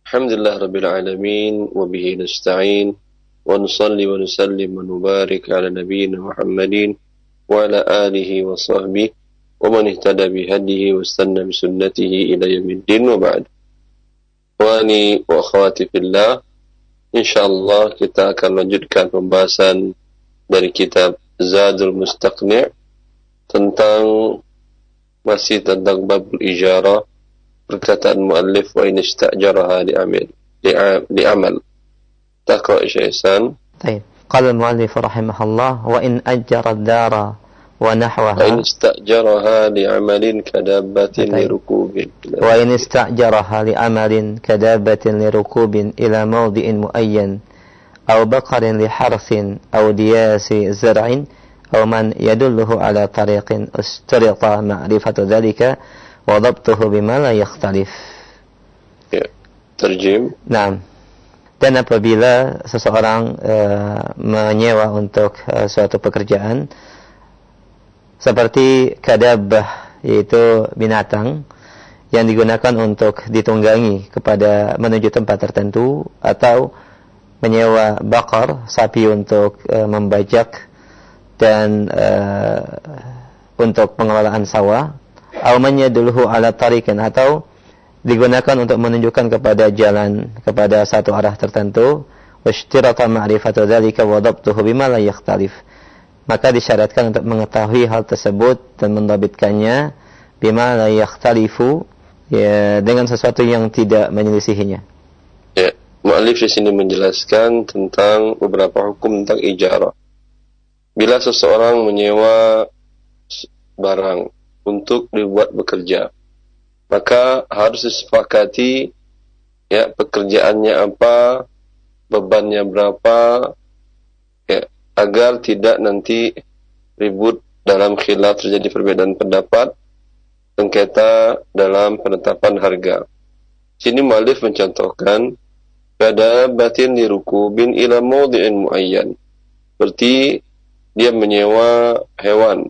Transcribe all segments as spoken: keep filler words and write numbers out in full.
Alhamdulillah Rabbil Alamin, wa bihi nasta'in, wa nusalli wa nusallim wa nubarik ala nabiyyina Muhammadin wa ala alihi wa sahbihi wa man ihtada bihadihi wa istanna bisunnatihi ila yaumiddin wa ba'd. Wani wa akhwati fillah, insyaallah kita akan lanjutkan pembahasan dari kitab Zadul Mustaqni' tentang masih tentang babul ijarah. Perkataan muallif wa in istajaraha li'amal li'amal. Taqra Syaisan. Baik. Qala al-muallif rahimahullah wa in ajjara ad-dara wa nahwaha wa in istajaraha li'amalin kadabbatin lirukubin wa in istajaraha li'amalin kadabbatin lirukubin ila mawdi'in muayyan aw baqarin liharthin aw diyasi zar'in aw man yadulluhu ala tariqin istarita ma'rifatu dhalika wa dhabtuhu bima la yakhtalif. Ya, terjem. Naam. Dan apabila seseorang uh, menyewa untuk uh, suatu pekerjaan seperti kadabbah, yaitu binatang yang digunakan untuk ditunggangi kepada menuju tempat tertentu, atau menyewa bakar, sapi untuk uh, membajak dan uh, untuk pengelolaan sawah, atau menyadulhu ala tariqin, atau digunakan untuk menunjukkan kepada jalan, kepada satu arah tertentu, washtirata ma'rifatu dzalika wa dhabtuhu bima la yakhtalif, maka disyaratkan untuk mengetahui hal tersebut dan mendhabitkannya bima la yakhtalifu, ya, dengan sesuatu yang tidak menyelisihinya. Ya, muallif di sini menjelaskan tentang beberapa hukum tentang ijarah. Bila seseorang menyewa barang untuk dibuat bekerja, maka harus disepakati ya pekerjaannya apa, bebannya berapa, ya, agar tidak nanti ribut dalam khilaf, terjadi perbedaan pendapat, sengketa dalam penetapan harga. Sini muallif mencontohkan pada batin dirukubin ila mawdi'in muayyan, seperti dia menyewa hewan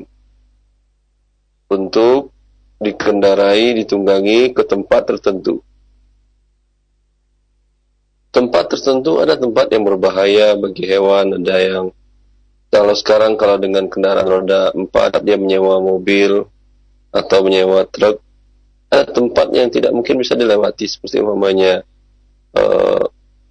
untuk dikendarai, ditunggangi ke tempat tertentu. Tempat tertentu ada tempat yang berbahaya bagi hewan, ada yang kalau sekarang kalau dengan kendaraan roda empat dia menyewa mobil atau menyewa truk, ada tempat yang tidak mungkin bisa dilewati, seperti umpamanya uh,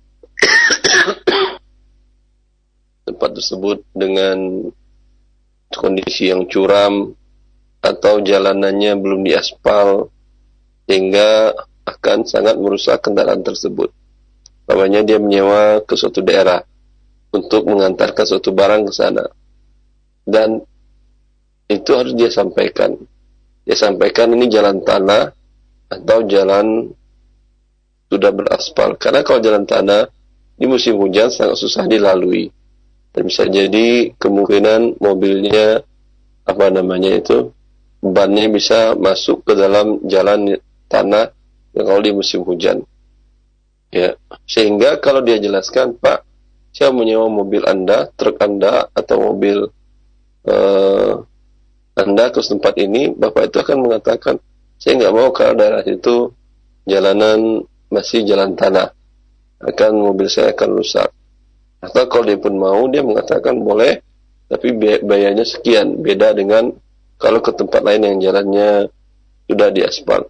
tempat tersebut dengan kondisi yang curam atau jalanannya belum diaspal, sehingga akan sangat merusak kendaraan tersebut. Namanya dia menyewa ke suatu daerah untuk mengantarkan suatu barang ke sana, dan itu harus dia sampaikan. Dia sampaikan ini jalan tanah atau jalan sudah beraspal. Karena kalau jalan tanah di musim hujan sangat susah dilalui, dan bisa jadi kemungkinan mobilnya apa namanya itu bannya bisa masuk ke dalam jalan tanah yang kalau di musim hujan. Ya, sehingga kalau dia jelaskan, Pak, saya menyewa mobil Anda, truk Anda atau mobil uh, Anda ke tempat ini, Bapak itu akan mengatakan, saya nggak mau kalau daerah itu jalanan masih jalan tanah, akan mobil saya akan rusak. Atau kalau dia pun mau, dia mengatakan boleh, tapi biayanya sekian, beda dengan kalau ke tempat lain yang jalannya sudah diaspal.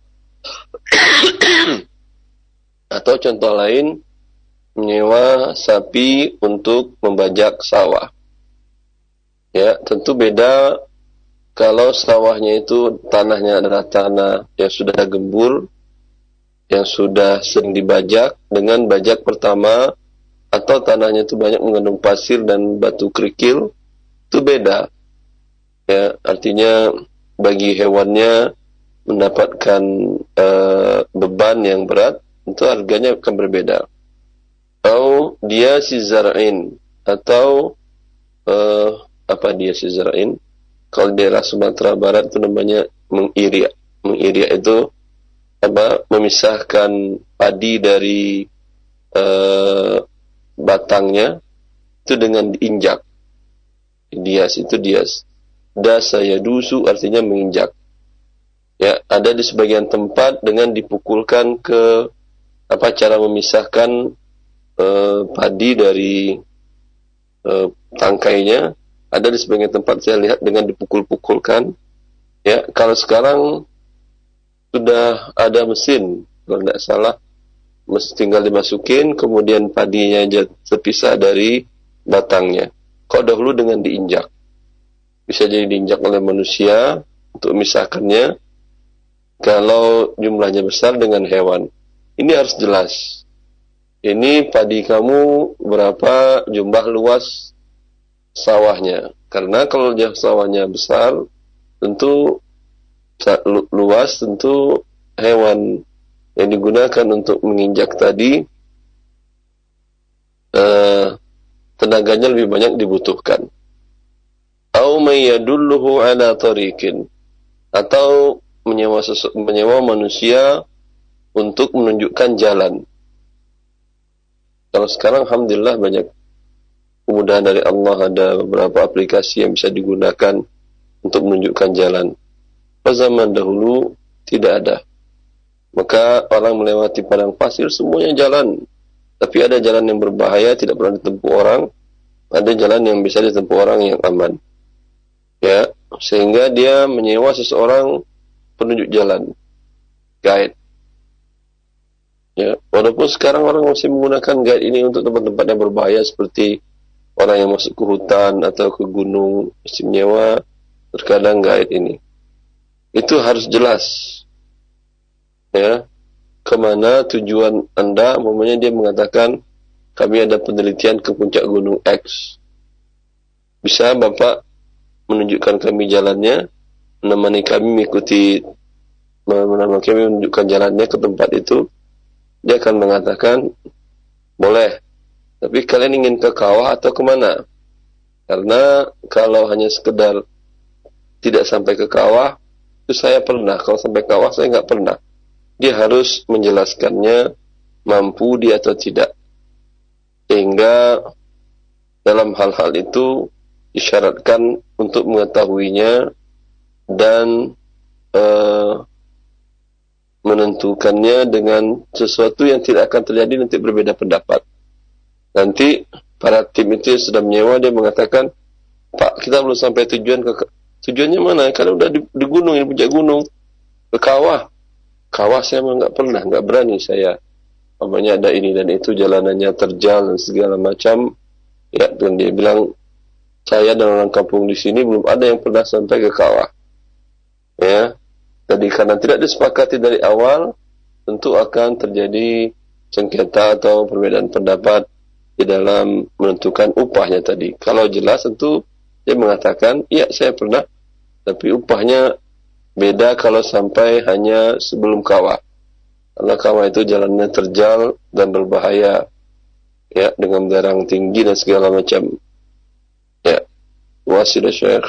Atau contoh lain, menyewa sapi untuk membajak sawah. Ya, tentu beda kalau sawahnya itu tanahnya adalah tanah yang sudah gembur, yang sudah sering dibajak, dengan bajak pertama, atau tanahnya itu banyak mengandung pasir dan batu kerikil, itu beda. Ya, artinya bagi hewannya mendapatkan uh, beban yang berat, itu harganya akan berbeda. Atau dia si zar'in, atau uh, apa dia si zar'in? Kalau di daerah Sumatera Barat itu namanya mengiria. Mengiria itu apa? Memisahkan padi dari uh, batangnya itu dengan diinjak. Dias itu dias. Dasa yadusu artinya menginjak. Ya, ada di sebagian tempat dengan dipukulkan ke apa cara memisahkan uh, padi dari uh, tangkainya. Ada di sebagian tempat saya lihat dengan dipukul-pukulkan. Ya, kalau sekarang sudah ada mesin, kalau tidak salah, mesti tinggal dimasukin, kemudian padinya terpisah dari batangnya. Kalau dahulu dengan diinjak, bisa jadi diinjak oleh manusia untuk memisahkannya. Kalau jumlahnya besar dengan hewan, ini harus jelas. Ini padi kamu berapa jumlah luas sawahnya, karena kalau sawahnya besar, tentu luas, tentu hewan yang digunakan untuk menginjak tadi uh, tenaganya lebih banyak dibutuhkan. Au may yadulluhu ala tariqin, atau menyewa sesu, menyewa manusia untuk menunjukkan jalan. Kalau sekarang alhamdulillah banyak kemudahan dari Allah, ada beberapa aplikasi yang bisa digunakan untuk menunjukkan jalan. Pada zaman dahulu tidak ada. Maka orang melewati padang pasir semuanya jalan. Tapi ada jalan yang berbahaya tidak pernah ditempuh orang, ada jalan yang bisa ditempuh orang yang aman. Ya, sehingga dia menyewa seseorang penunjuk jalan, guide. Ya, walaupun sekarang orang masih menggunakan guide ini untuk tempat-tempat yang berbahaya seperti orang yang masuk ke hutan atau ke gunung, mesti menyewa terkadang guide ini. Itu harus jelas, ya, kemana tujuan Anda. Umpamanya dia mengatakan kami ada penelitian ke puncak gunung X, bisa Bapak menunjukkan kami jalannya, menemani kami mengikuti, menemani kami menunjukkan jalannya ke tempat itu. Dia akan mengatakan boleh, tapi kalian ingin ke kawah atau kemana? Karena kalau hanya sekedar tidak sampai ke kawah, itu saya pernah. Kalau sampai kawah saya nggak pernah. Dia harus menjelaskannya, mampu dia atau tidak. Sehingga dalam hal-hal itu disyaratkan untuk mengetahuinya dan uh, menentukannya dengan sesuatu yang tidak akan terjadi nanti berbeda pendapat. Nanti para tim itu sudah menyewa, dia mengatakan, Pak, kita belum sampai tujuan. Ke tujuannya mana? Karena udah di, di gunung, di puncak gunung, ke kawah. Kawah saya memang nggak pernah, nggak berani saya. Namanya ada ini dan itu, jalanannya terjal dan segala macam. Ya, dan dia bilang, saya dan orang kampung di sini belum ada yang pernah sampai ke kawah. Ya, jadi karena tidak disepakati dari awal, tentu akan terjadi sengketa atau perbedaan pendapat di dalam menentukan upahnya tadi. Kalau jelas tentu dia mengatakan, iya saya pernah, tapi upahnya beda kalau sampai hanya sebelum kawah. Karena kawah itu jalannya terjal dan berbahaya, ya, dengan derang tinggi dan segala macam. Ya, wasilah Syekh.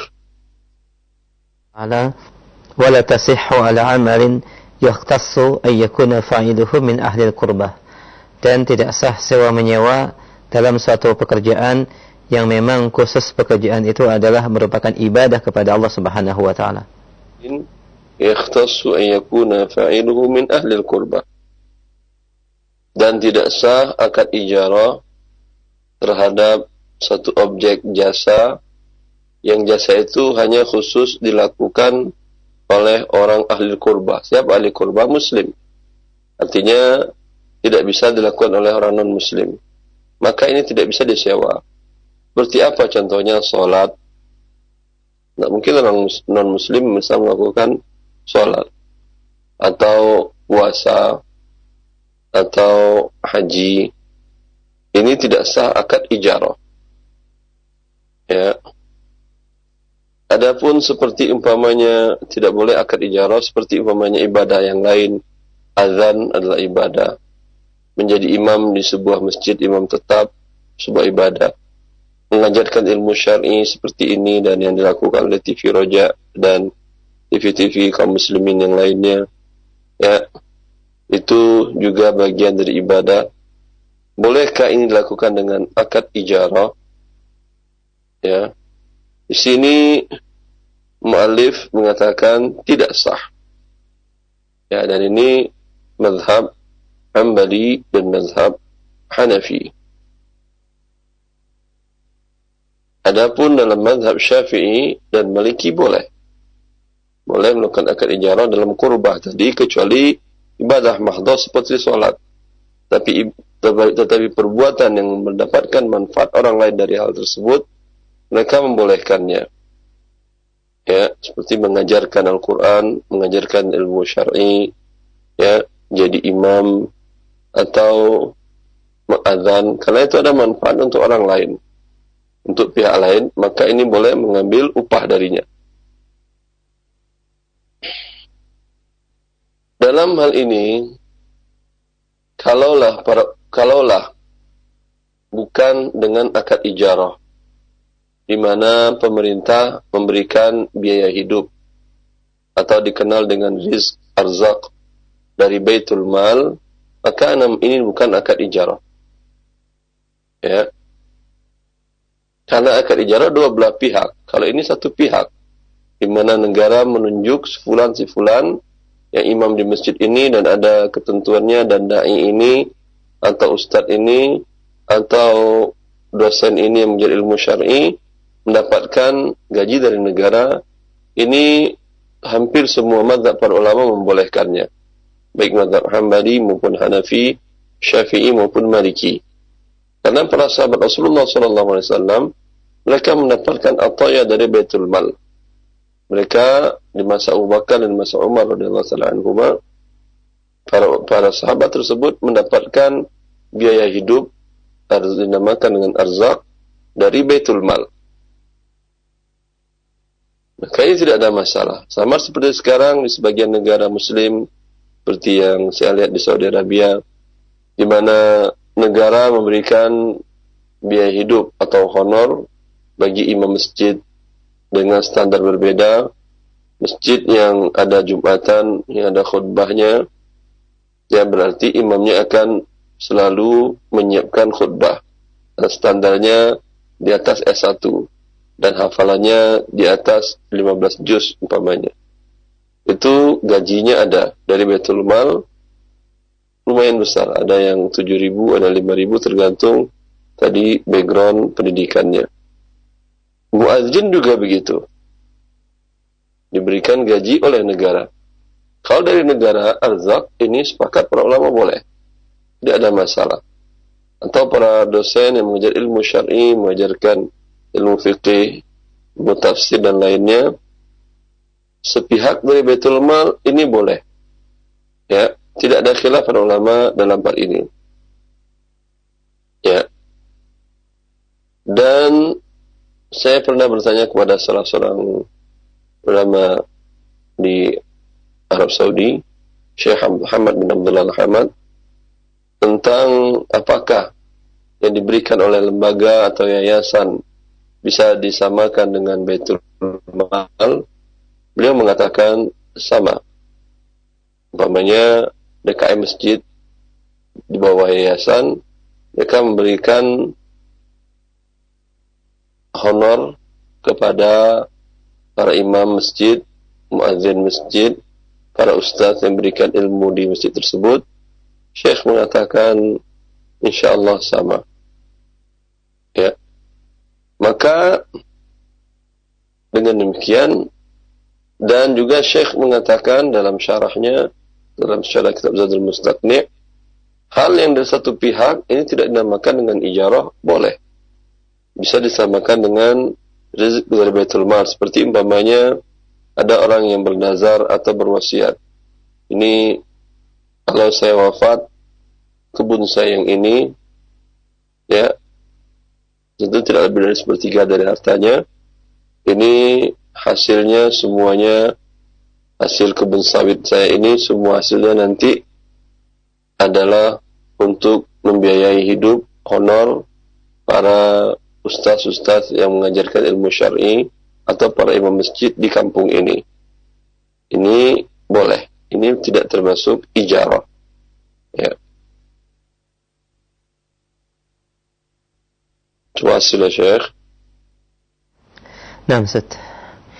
Ala wala tasihhu ala amalin yahtassu an yakuna fa'iluhu min ahli al-qurbah, dan tidak sah sewa menyewa dalam suatu pekerjaan yang memang khusus pekerjaan itu adalah merupakan ibadah kepada Allah Subhanahu wa taala. Yahtassu an yakuna fa'iluhu min ahli al-qurbah, dan tidak sah akad ijarah terhadap satu objek jasa yang jasa itu hanya khusus dilakukan oleh orang ahli kurba. Siapa ahli kurba? Muslim. Artinya tidak bisa dilakukan oleh orang non-muslim. Maka ini tidak bisa disewa. Seperti apa contohnya? Sholat. Tidak mungkin orang non-muslim bisa melakukan sholat. Atau puasa. Atau haji. Ini tidak sah akad ijarah. Ya. Adapun seperti umpamanya tidak boleh akad ijarah, seperti umpamanya ibadah yang lain. Azan adalah ibadah. Menjadi imam di sebuah masjid, imam tetap, sebuah ibadah. Mengajarkan ilmu syar'i seperti ini dan yang dilakukan oleh T V Roja dan T V-T V kaum muslimin yang lainnya, ya, itu juga bagian dari ibadah. Bolehkah ini dilakukan dengan akad ijarah? Ya. Di sini mu'allif mengatakan tidak sah. Ya, dan ini mazhab Hambali dan mazhab Hanafi. Adapun dalam mazhab Syafi'i dan Maliki boleh. Boleh melakukan akad ijarah dalam qurbah tadi, kecuali ibadah mahdhah seperti solat. Tapi tetapi perbuatan yang mendapatkan manfaat orang lain dari hal tersebut, mereka membolehkannya. Ya, seperti mengajarkan Al-Quran, mengajarkan ilmu syar'i, ya, jadi imam atau mengadzan, karena itu ada manfaat untuk orang lain, untuk pihak lain, maka ini boleh mengambil upah darinya. Dalam hal ini, kalaulah para, kalaulah bukan dengan akad ijarah, di mana pemerintah memberikan biaya hidup atau dikenal dengan rizq arzaq dari Baitul Mal, maka ini bukan akad ijarah. Ya. Karena akad ijarah dua belah pihak. Kalau ini satu pihak, di mana negara menunjuk sefulan sefulan yang imam di masjid ini dan ada ketentuannya, dan dai ini atau ustadz ini atau dosen ini yang menjadi ilmu syar'i mendapatkan gaji dari negara. Ini hampir semua mazhab para ulama membolehkannya, baik mazhab Hambali maupun Hanafi, Syafi'i maupun Maliki. Karena para sahabat Rasulullah sallallahu alaihi wasallam mereka mendapatkan ataya dari Baitul Mal. Mereka di masa Abu Bakar dan masa Umar radhiyallahu anhuma, para para sahabat tersebut mendapatkan biaya hidup harus dinamakan dengan arzak dari Baitul Mal. Maka ini tidak ada masalah. Sama seperti sekarang di sebagian negara Muslim, seperti yang saya lihat di Saudi Arabia, di mana negara memberikan biaya hidup atau honor bagi imam masjid dengan standar berbeda. Masjid yang ada Jumatan, yang ada khutbahnya, ya berarti imamnya akan selalu menyiapkan khutbah. Dan standarnya di atas S satu. Dan hafalannya di atas lima belas juz umpamanya. Itu gajinya ada dari Baitul Mal, lumayan besar. Ada yang tujuh ribu, ada lima ribu, tergantung tadi background pendidikannya. Muazzin juga begitu, diberikan gaji oleh negara. Kalau dari negara arzak, ini sepakat para ulama boleh, tidak ada masalah. Atau para dosen yang mengajar ilmu syar'i, mengajarkan ilmu fiqih, ilmu tafsir dan lainnya, sepihak dari Baitul Mal, ini boleh. Ya, tidak ada khilaf para ulama dalam hal ini. Ya. Dan saya pernah bertanya kepada salah seorang ulama di Arab Saudi, Syekh Muhammad bin Abdullah Al-Hamad, tentang apakah yang diberikan oleh lembaga atau yayasan bisa disamakan dengan Baitul Mal. Beliau mengatakan sama. Umpamanya D K M masjid di bawah yayasan, mereka memberikan honor kepada para imam masjid, muazzin masjid, para ustaz yang memberikan ilmu di masjid tersebut. Syekh mengatakan insyaallah sama. Ya. Maka dengan demikian, dan juga Syekh mengatakan dalam syarahnya, dalam syarah kitab Zadul Mustaqni', hal yang dari satu pihak ini tidak dinamakan dengan ijarah, boleh. Bisa disamakan dengan rezeki dari Baitul Mal. Seperti umpamanya ada orang yang bernazar atau berwasiat, ini kalau saya wafat, kebun saya yang ini, ya, tentu tidak lebih dari sepertiga dari hartanya, ini hasilnya semuanya, hasil kebun sawit saya ini, semua hasilnya nanti adalah untuk membiayai hidup, honor para ustaz-ustaz yang mengajarkan ilmu syar'i atau para imam masjid di kampung ini. Ini boleh. Ini tidak termasuk ijarah. Ya. تواصل يا شيخ. نعم ست.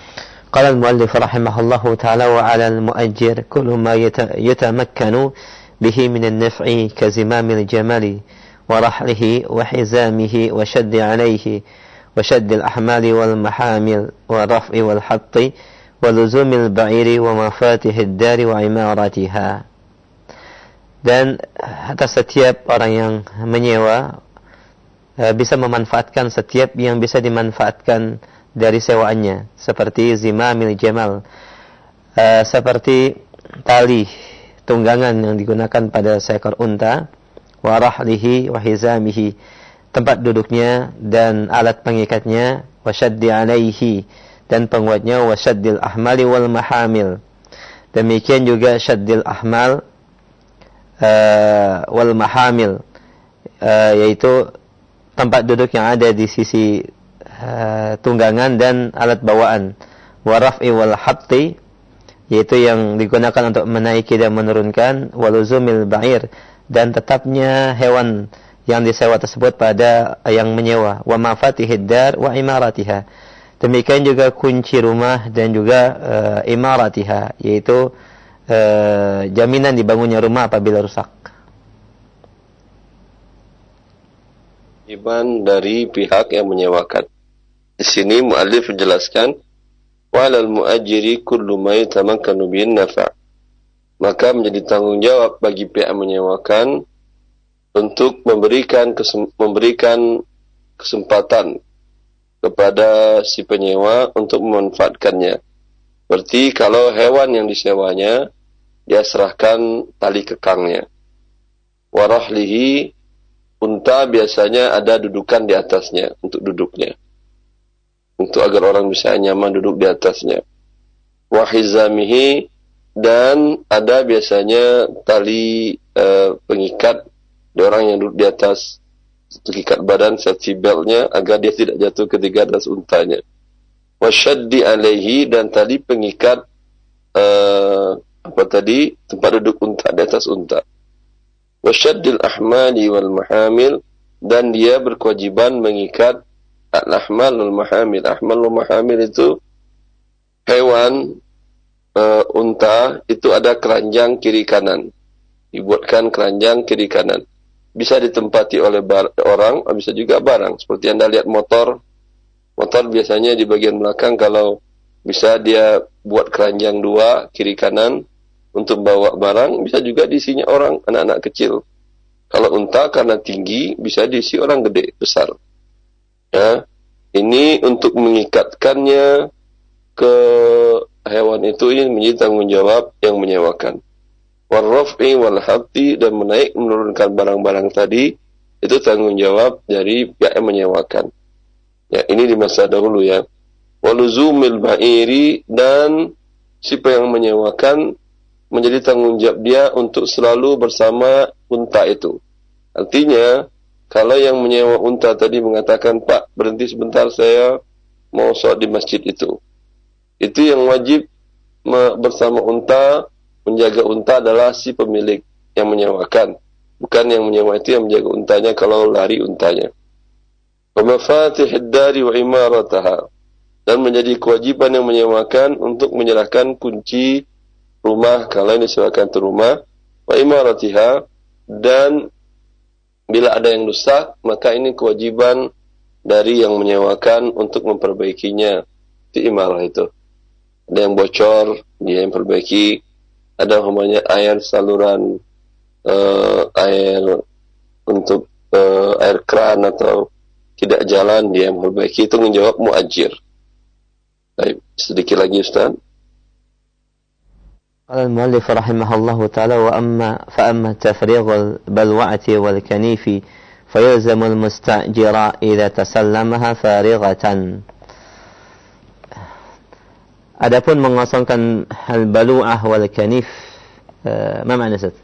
قال المؤلف رحمه الله تعالى: وعلى المؤجر كل ما يتمكن bihi minan naf'i kazimamil jamali wa rahlihi wa hizamihi wa shaddi alayhi wa shaddi al-ahmali wal mahamil wa raf'i wal hatti wa luzumil ba'iri wa mafatihid dari wa imaratiha. Dan atas setiap orang yang menyewa bisa memanfaatkan setiap yang bisa dimanfaatkan dari sewaannya, seperti zimamil jamal, uh, seperti tali tunggangan yang digunakan pada seekor unta, wa rahlihi wa hizamihi, tempat duduknya dan alat pengikatnya, wa shaddi alaihi, dan penguatnya, wa shaddil ahmali wal mahamil. Demikian juga shaddil ahmal uh, wal mahamil, uh, yaitu tempat duduk yang ada di sisi uh, tunggangan dan alat bawaan. Wa raf'i wal hatti, yaitu yang digunakan untuk menaiki dan menurunkan. Wa luzumil ba'ir, dan tetapnya hewan yang disewa tersebut pada yang menyewa. Wa mafatihid dar wa imaratiha, demikian juga kunci rumah dan juga uh, imaratiha, yaitu uh, jaminan dibangunnya rumah apabila rusak. Iman dari pihak yang menyewakan. Di sini muallif menjelaskan walal muajiri kullu ma yatamakkanu bin nafa'. Maka menjadi tanggung jawab bagi pihak yang menyewakan untuk memberikan kesem- memberikan kesempatan kepada si penyewa untuk memanfaatkannya. Berarti kalau hewan yang disewanya, dia serahkan tali kekangnya. Warahlihi, unta biasanya ada dudukan di atasnya untuk duduknya, untuk agar orang bisa nyaman duduk di atasnya. Wahizamihi, dan ada biasanya tali uh, pengikat di orang yang duduk di atas, pengikat badan safety beltnya agar dia tidak jatuh ketika atas untanya. Wasyaddi alaihi, dan tali pengikat uh, apa tadi tempat duduk unta di atas unta. Wasyaddil ahmali wal mahamil, dan dia berkewajiban mengikat al-ahmal wal mahamil. Ahmal wal mahamil itu hewan uh, unta, itu ada keranjang kiri kanan. Dibuatkan keranjang kiri kanan. Bisa ditempati oleh bar- orang, bisa juga barang. Seperti Anda lihat motor. Motor biasanya di bagian belakang kalau bisa dia buat keranjang dua kiri kanan untuk bawa barang, bisa juga diisinya orang, anak-anak kecil. Kalau unta karena tinggi, bisa diisi orang gede, besar. Ya, ini untuk mengikatkannya ke hewan itu, ini menjadi tanggung jawab yang menyewakan. Warraf'i wal hatti, dan menaik menurunkan barang-barang tadi, itu tanggung jawab dari pihak yang menyewakan. Ya, ini di masa dahulu ya. Waluzumil ba'iri, dan si yang menyewakan menjadi tanggung jawab dia untuk selalu bersama unta itu. Artinya, kalau yang menyewa unta tadi mengatakan, Pak, berhenti sebentar, saya mau sholat di masjid itu. Itu yang wajib bersama unta, menjaga unta adalah si pemilik yang menyewakan. Bukan yang menyewa itu yang menjaga untanya kalau lari untanya. Wa mafatihid dari wa imarataha, dan menjadi kewajiban yang menyewakan untuk menyerahkan kunci rumah kalau yang disewakan itu rumah, wa imaratiha, dan bila ada yang rusak, maka ini kewajiban dari yang menyewakan untuk memperbaikinya. Itu imarah itu. Ada yang bocor, dia yang perbaiki. Ada namanya air saluran, uh, air untuk uh, air kran atau tidak jalan, dia yang memperbaiki. Itu menjawab muajir. Baik, sedikit lagi Ustaz. قال المؤلف رحمه الله تعالى وأما فأما تفريغ البلوعة والكنيف فيلزم المستأجر إذا تسلمها فارغة. Adapun mengosongkan al-balu'ah wal kanif, uh, ma makna Ustaz?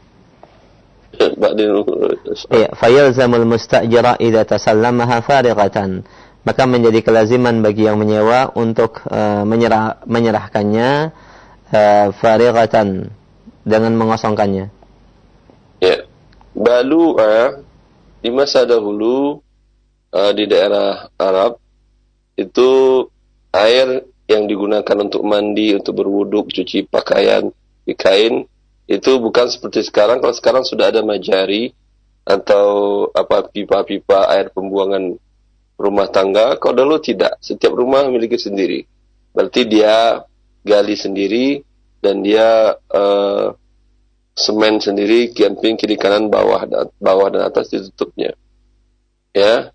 Ya, fayalzamul mustajira idza tasallamaha farighatan. Maka menjadi kelaziman bagi yang menyewa untuk uh, menyerah, menyerahkannya uh, farighatan, dengan mengosongkannya. Ya, balu'ah di masa dahulu uh, di daerah Arab itu air yang digunakan untuk mandi, untuk berwuduk, cuci pakaian, di kain, Itu bukan seperti sekarang. Kalau sekarang sudah ada majari atau apa pipa-pipa air pembuangan rumah tangga. Kalau dulu tidak. Setiap rumah memiliki sendiri. Berarti dia gali sendiri dan dia uh, semen sendiri, samping kiri kanan bawah dan bawah dan atas ditutupnya. Ya.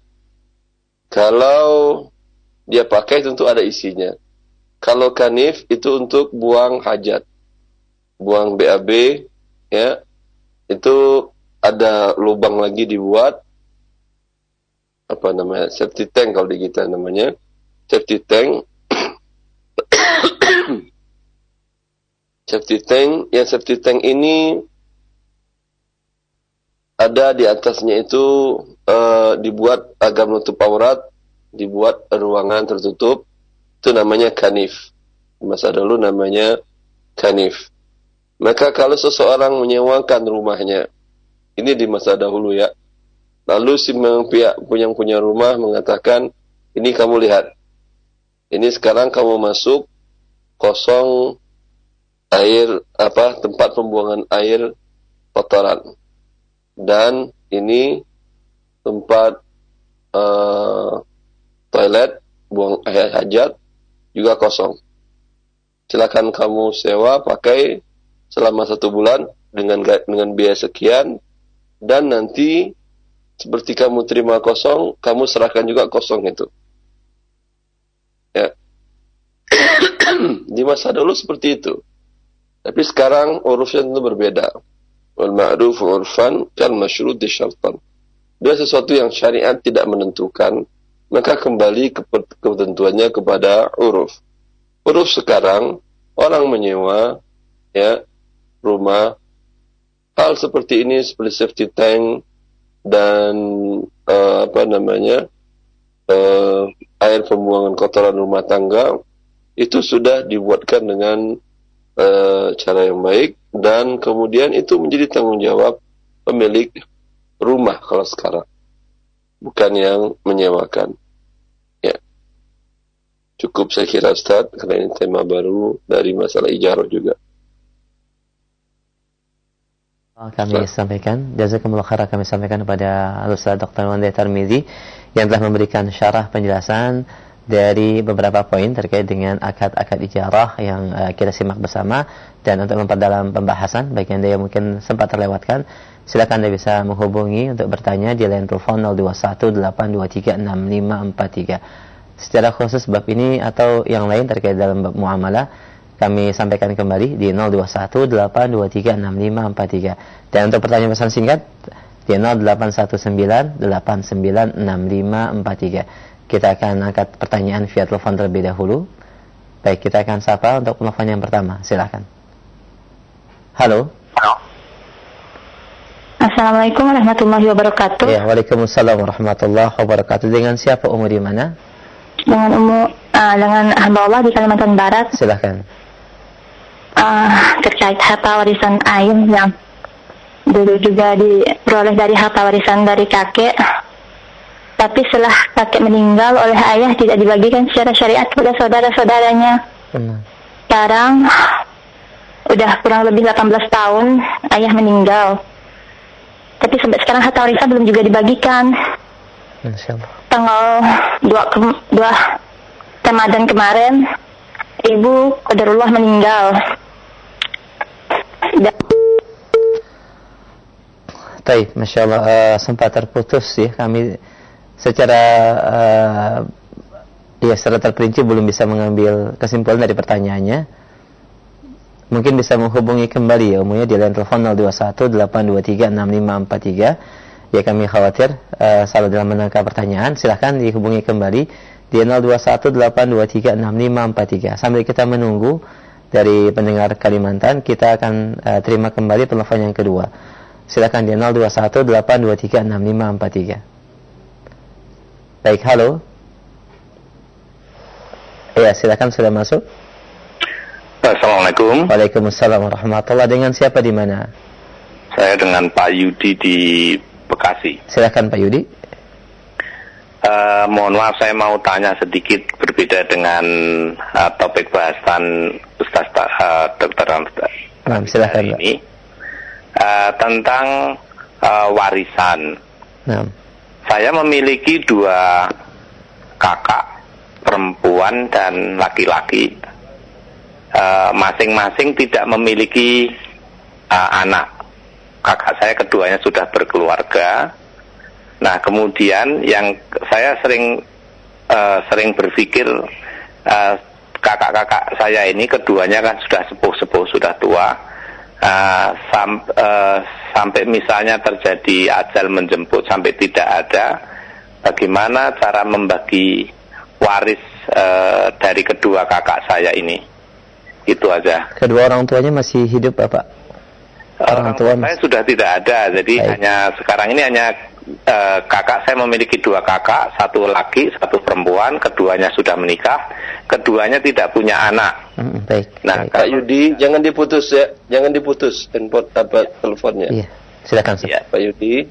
Kalau dia pakai tentu ada isinya. Kalau kanif itu untuk buang hajat, buang B A B, ya, itu ada lubang lagi dibuat, apa namanya, safety tank kalau di kita namanya, safety tank, safety tank, ya safety tank ini ada di atasnya itu uh, dibuat agar menutup aurat, dibuat ruangan tertutup. Itu namanya kanif. Masa dulu namanya kanif. Maka kalau seseorang menyewakan rumahnya, ini di masa dahulu ya, lalu si pihak yang punya rumah mengatakan, ini kamu lihat, ini sekarang kamu masuk kosong air, apa, tempat pembuangan air kotoran, dan ini tempat uh, toilet, buang air hajat juga kosong. Silakan kamu sewa, pakai selama satu bulan dengan dengan biaya sekian, dan nanti seperti kamu terima kosong, kamu serahkan juga kosong itu. Ya. Di masa dulu seperti itu. Tapi sekarang urufnya tentu berbeda. Wal ma'ruf urfan kal masyrud syartan. Bila sesuatu yang syariat tidak menentukan, maka kembali ke ketentuannya kepada uruf. Uruf sekarang, orang menyewa ya rumah, hal seperti ini seperti safety tank dan uh, apa namanya uh, air pembuangan kotoran rumah tangga, itu sudah dibuatkan dengan uh, cara yang baik, dan kemudian itu menjadi tanggung jawab pemilik rumah kalau sekarang, bukan yang menyewakan. Ya, cukup saya kira Ustaz, karena ini tema baru dari masalah ijarah juga. Kami sampaikan, jazakumullah khairan, kami sampaikan kepada Ustaz Doktor Wandi Tarmizi yang telah memberikan syarah penjelasan dari beberapa poin terkait dengan akad-akad ijarah yang uh, kita simak bersama. Dan untuk memperdalam pembahasan, bagi Anda yang mungkin sempat terlewatkan, silakan Anda bisa menghubungi untuk bertanya di line telepon nol dua satu delapan dua tiga enam lima empat tiga. Secara khusus bab ini atau yang lain terkait dalam bab muamalah, kami sampaikan kembali di nol dua satu delapan dua tiga enam lima empat tiga. Dan untuk pertanyaan pesan singkat di nol delapan satu sembilan delapan sembilan enam lima empat tiga. Kita akan angkat pertanyaan via telepon terlebih dahulu. Baik, kita akan sapa untuk telepon yang pertama. Silakan. Halo. Halo. Assalamualaikum warahmatullahi wabarakatuh. Ya, waalaikumsalam warahmatullahi wabarakatuh. Dengan siapa, umur di mana? Dengan umur uh, dengan hamba Allah di Kalimantan Barat. Silakan. Uh, terkait harta warisan ayah yang dulu juga diperoleh dari harta warisan dari kakek, tapi setelah kakek meninggal oleh ayah tidak dibagikan secara syariat kepada saudara-saudaranya. Hmm. Sekarang udah kurang lebih delapan belas tahun ayah meninggal, tapi sampai sekarang harta warisan belum juga dibagikan. Insyaallah. Tanggal dua Ramadan kemarin ibu qadarullah meninggal. Dan Baik, Masya Allah, uh, sempat terputus ya, kami secara uh, ya secara terperinci belum bisa mengambil kesimpulan dari pertanyaannya. Mungkin bisa menghubungi kembali ya umumnya di line telepon nol dua satu delapan dua tiga enam lima empat tiga. Ya, kami khawatir uh, salah dalam menangkap pertanyaan. Silahkan dihubungi kembali di nol dua satu delapan dua tiga enam lima empat tiga. Sambil kita menunggu dari pendengar Kalimantan, kita akan uh, terima kembali telepon yang kedua. Silakan di nol dua satu delapan dua tiga enam lima empat tiga. Baik, halo. Ya, silakan, sudah masuk. Assalamualaikum. Waalaikumsalam warahmatullahi. Dengan siapa, di mana? Saya dengan Pak Yudi di Bekasi. Silakan Pak Yudi. Uh, mohon maaf, saya mau tanya sedikit berbeda dengan uh, topik bahasan Ustaz uh, Dokter nah, silakan, ini. uh, tentang uh, warisan. Nah. Saya memiliki dua kakak perempuan dan laki-laki. Uh, masing-masing tidak memiliki uh, anak. Kakak saya keduanya sudah berkeluarga. Nah, kemudian yang saya sering uh, sering berpikir, uh, kakak-kakak saya ini keduanya kan sudah sepuh-sepuh, sudah tua. Uh, sam, uh, sampai misalnya terjadi ajal menjemput, sampai tidak ada, bagaimana cara membagi waris uh, dari kedua kakak saya ini? Itu aja. Kedua orang tuanya masih hidup, Bapak? Orang, orang tua saya masih... sudah tidak ada, jadi Baik. hanya sekarang ini hanya uh, kakak saya memiliki dua kakak, satu laki, satu perempuan, keduanya sudah menikah, keduanya tidak punya anak. Hmm, baik. Nah, baik. Kak Yudi, jangan diputus ya, jangan diputus handphone apa teleponnya. Iya, silakan. Ya, Pak Yudi.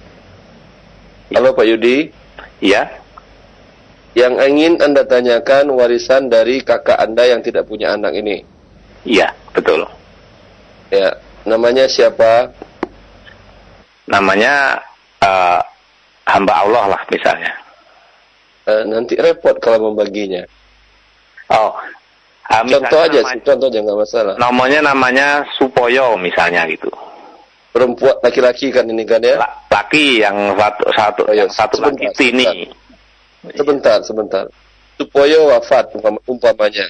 Halo Pak Yudi. Iya. Yang ingin Anda tanyakan warisan dari kakak Anda yang tidak punya anak ini. Iya, betul. Ya, namanya siapa? Namanya uh, hamba Allah lah misalnya. Uh, nanti repot kalau membaginya. Oh, uh, contoh aja namanya, sih, contoh aja nggak masalah. Namanya namanya Supoyo misalnya gitu. Perempuan, laki-laki kan ini kan ya? Laki yang satu satu oh, ya. yang satu sebentar, laki Tini. Sebentar, sebentar. Supoyo wafat umpamanya.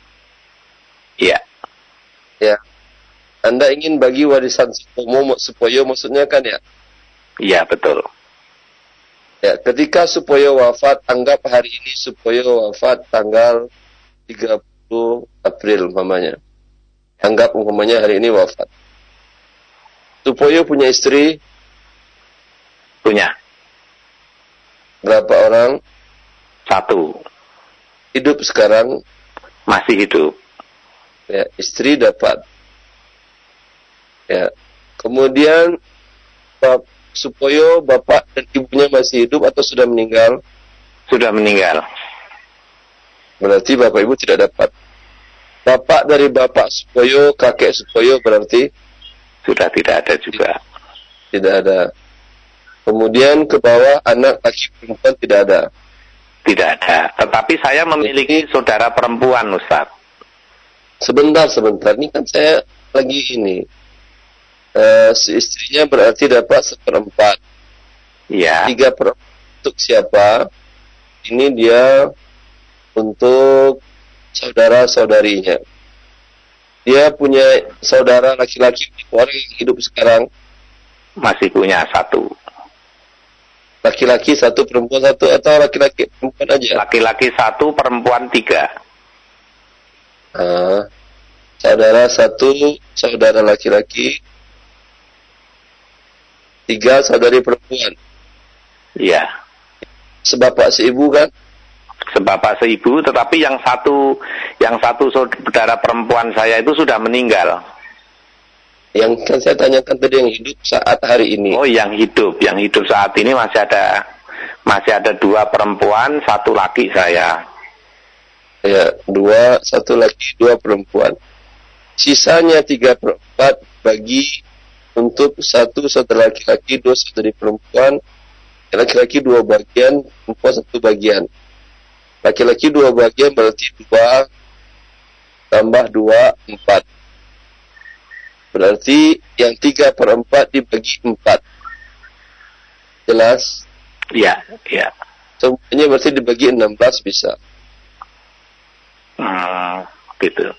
Iya. Ya. Anda ingin bagi warisan Supoyo, Supoyo maksudnya kan ya? Iya, betul. Ya, ketika Supoyo wafat, anggap hari ini Supoyo wafat tanggal tiga puluh April umpamanya. Anggap umpamanya hari ini wafat. Supoyo punya istri? Punya. Berapa orang? Satu. Hidup sekarang? Masih hidup. Ya, istri dapat. Ya. Kemudian Bap, Supoyo, bapak dan ibunya masih hidup atau sudah meninggal? Sudah meninggal. Berarti bapak ibu tidak dapat. Bapak dari bapak Supoyo, kakek Supoyo berarti? Sudah tidak ada juga. Tidak ada. Kemudian ke bawah anak laki perempuan tidak ada. Tidak ada. Tetapi saya memiliki Jadi, saudara perempuan, Ustaz. Sebentar, sebentar. Ini kan saya lagi ini. Uh, si istrinya berarti dapat seperempat. Iya. Tiga per untuk siapa? Ini dia untuk saudara-saudarinya. Dia punya saudara laki-laki orang yang hidup sekarang. Masih punya satu. Laki-laki satu, perempuan satu, atau laki-laki perempuan aja? Laki-laki satu, perempuan tiga. Nah, saudara satu, saudara laki-laki, tiga saudari perempuan. Iya. Sebapak seibu kan? Sebapak seibu, tetapi yang satu, yang satu saudara perempuan saya itu sudah meninggal. Yang kan saya tanyakan tadi yang hidup saat hari ini. Oh, yang hidup, yang hidup saat ini masih ada, masih ada dua perempuan, satu laki saya. Ya, dua, satu laki, dua perempuan. Sisanya tiga per empat bagi untuk satu saudara laki-laki, dua saudari perempuan. Laki-laki dua bagian, perempuan satu bagian. Laki-laki dua bagian berarti dua tambah dua, empat. Berarti yang tiga per empat dibagi empat. Jelas? Iya, iya. Semuanya berarti dibagi enam belas bisa. Hmm, gitu.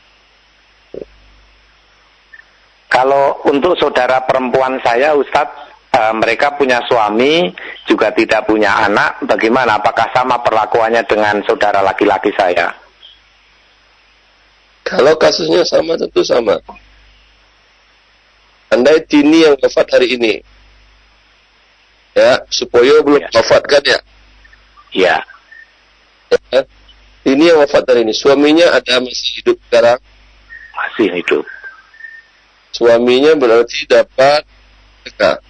Kalau untuk saudara perempuan saya, Ustadz, uh, mereka punya suami, juga tidak punya anak. Bagaimana? Apakah sama perlakuannya dengan saudara laki-laki saya? Kalau kasusnya sama, tentu sama. Andai Tini yang wafat hari ini, ya, Supoyo belum ya. wafat kan ya? Iya. Ya. Tini yang wafat hari ini, suaminya ada masih hidup sekarang? Masih hidup. Suaminya berarti dapat dekat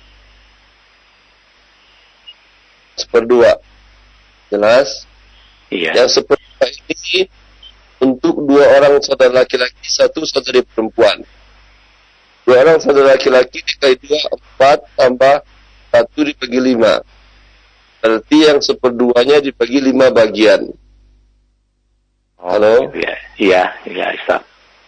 seperdua, jelas? Iya. Yang seperdua ini untuk dua orang saudara laki-laki, satu saudari perempuan. Dua orang saudara laki-laki dikali dua, empat, tambah satu dibagi lima. Berarti yang seperduanya dibagi lima bagian. Halo? Iya, iya, iya, Ustaz.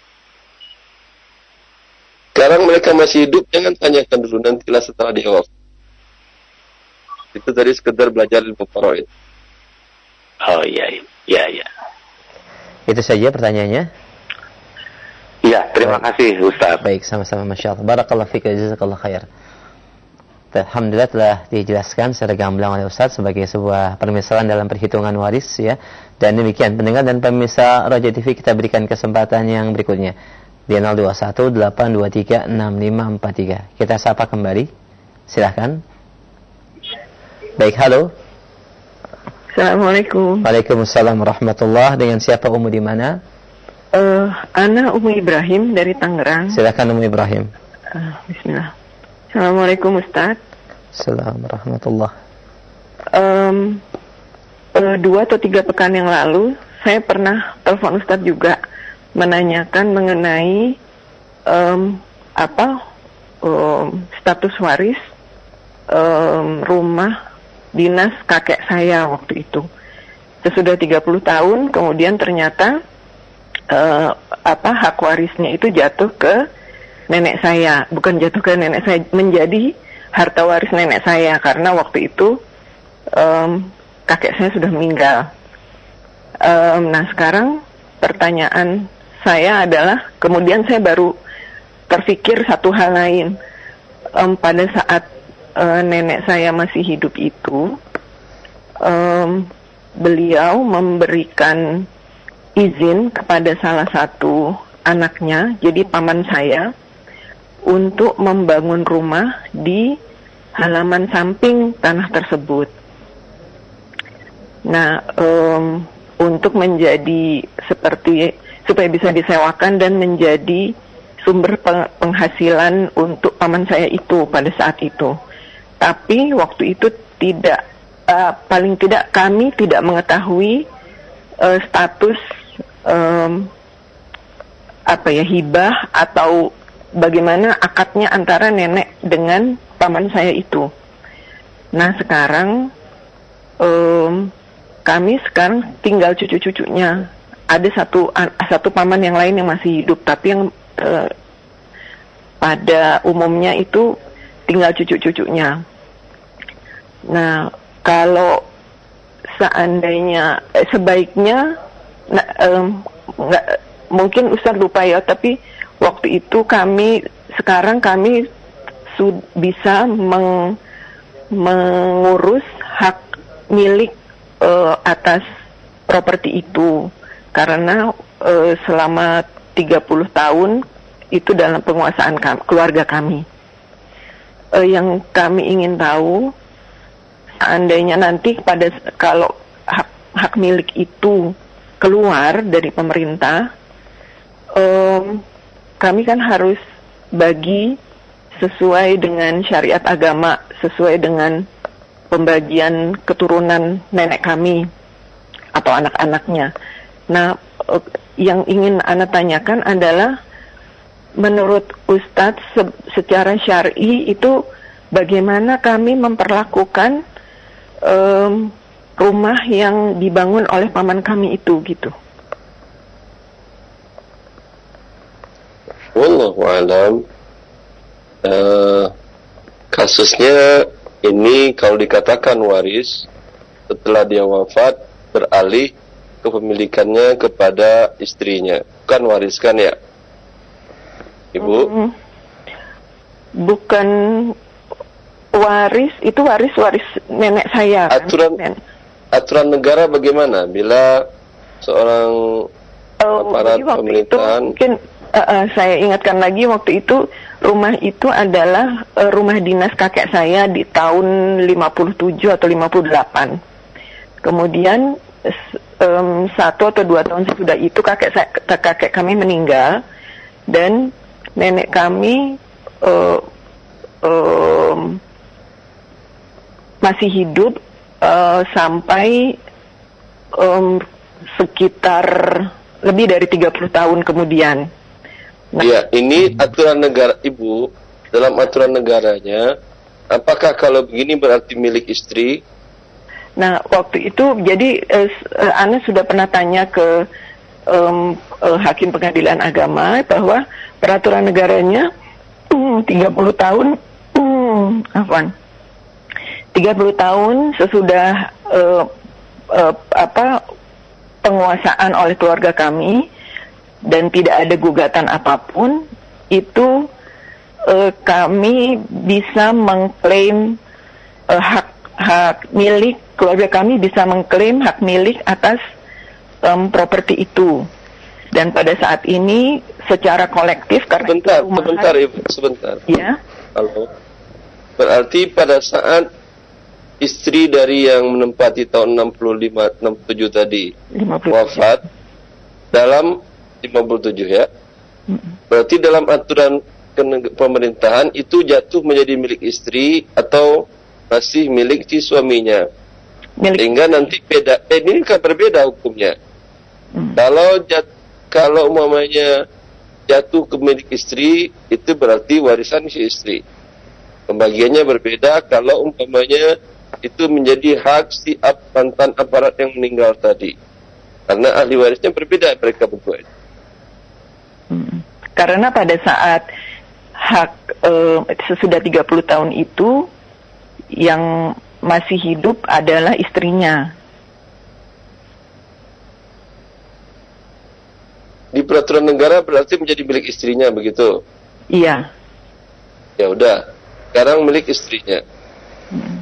Sekarang mereka masih hidup, jangan tanyakan dulu, nantilah setelah dia wafat. Itu tadi sekedar belajar ilmu faraid. Oh iya, iya, iya. Itu saja pertanyaannya. Iya, terima Baik. kasih Ustaz. Baik, sama-sama, Masya Allah. Barakallahu fiik, jazakallahu khair. Alhamdulillah telah dijelaskan secara gamblang oleh Ustaz sebagai sebuah permisalan dalam perhitungan waris ya. Dan demikian pendengar dan pemirsa Roja T V, kita berikan kesempatan yang berikutnya di nol dua satu delapan dua tiga enam lima empat tiga. Kita sapa kembali. Silahkan. Baik, halo. Assalamualaikum. Waalaikumsalam warahmatullahi. Dengan siapa Umu di mana? Uh, Ana Umu Ibrahim dari Tangerang. Silakan Umu Ibrahim. Uh, Bismillah. Assalamualaikum Ustaz. Assalamualaikum warahmatullahi. Um, uh, dua atau tiga pekan yang lalu saya pernah telepon Ustaz juga menanyakan mengenai um, apa um, status waris um, rumah dinas kakek saya waktu itu. Sesudah tiga puluh tahun kemudian ternyata uh, apa hak warisnya itu jatuh ke nenek saya, bukan jatuh ke nenek saya, menjadi harta waris nenek saya karena waktu itu um, kakek saya sudah meninggal. Um, nah sekarang pertanyaan saya adalah, kemudian saya baru terfikir satu hal lain. Um, pada saat uh, nenek saya masih hidup itu, um, beliau memberikan izin kepada salah satu anaknya, jadi paman saya, untuk membangun rumah di halaman samping tanah tersebut. Nah, um, untuk menjadi seperti supaya bisa disewakan dan menjadi sumber penghasilan untuk paman saya itu pada saat itu. Tapi waktu itu tidak, uh, paling tidak kami tidak mengetahui uh, status um, apa ya hibah atau bagaimana akadnya antara nenek dengan paman saya itu. Nah sekarang um, kami sekarang tinggal cucu-cucunya. Ada satu satu paman yang lain yang masih hidup, tapi yang uh, pada umumnya itu tinggal cucu-cucunya. Nah kalau seandainya eh, sebaiknya nah, um, nggak, mungkin Ustaz lupa ya, tapi waktu itu kami, sekarang kami sud, bisa meng, mengurus hak milik uh, atas properti itu. Karena uh, selama tiga puluh tahun itu dalam penguasaan kami, keluarga kami. Uh, yang kami ingin tahu, seandainya nanti pada kalau hak, hak milik itu keluar dari pemerintah, um, kami kan harus bagi sesuai dengan syariat agama, sesuai dengan pembagian keturunan nenek kami atau anak-anaknya. Nah, yang ingin Ana tanyakan adalah, menurut Ustadz se- secara syar'i itu bagaimana kami memperlakukan um, rumah yang dibangun oleh paman kami itu gitu. Wallahu a'lam. Uh, kasusnya ini kalau dikatakan waris, setelah dia wafat beralih kepemilikannya kepada istrinya, bukan wariskan ya, Ibu? Hmm, bukan waris, itu waris waris nenek saya. Aturan kan? aturan negara bagaimana bila seorang oh, aparat pemerintahan? Itu mungkin uh, uh, saya ingatkan lagi, waktu itu rumah itu adalah uh, rumah dinas kakek saya di tahun lima puluh tujuh atau lima puluh delapan. Kemudian um, satu atau dua tahun sesudah itu kakek saya, kakek kami meninggal dan nenek kami uh, um, masih hidup uh, sampai um, sekitar lebih dari tiga puluh tahun kemudian. Nah, ya, ini aturan negara, Ibu. Dalam aturan negaranya, apakah kalau begini berarti milik istri? Nah, waktu itu jadi eh, Ana sudah pernah tanya ke um, eh, hakim pengadilan agama bahwa peraturan negaranya hmm, tiga puluh tahun, hmm, afwan, tiga puluh tahun sesudah eh, eh, apa penguasaan oleh keluarga kami dan tidak ada gugatan apapun, itu eh, kami bisa mengklaim eh, hak hak milik, keluarga kami bisa mengklaim hak milik atas um, properti itu. Dan pada saat ini secara kolektif karena Sebentar, rumah, sebentar Ibu, sebentar. Ya. Halo. Berarti pada saat istri dari yang menempati tahun enam puluh lima enam puluh tujuh tadi lima puluh wafat dalam lima puluh tujuh ya. Mm-mm. Berarti dalam aturan pemerintahan itu jatuh menjadi milik istri atau masih milik si suaminya. Milik. Sehingga nanti beda, eh, ini kan berbeda hukumnya. Hmm. Kalau jat, kalau umpamanya jatuh ke milik istri, itu berarti warisan si istri. Pembagiannya berbeda kalau umpamanya itu menjadi hak si ap, mantan aparat yang meninggal tadi. Karena ahli warisnya berbeda mereka berdua. Hmm. Karena pada saat hak eh, sesudah tiga puluh tahun itu yang masih hidup adalah istrinya. Di peraturan negara berarti menjadi milik istrinya begitu. Iya. Ya udah, sekarang milik istrinya. Hmm.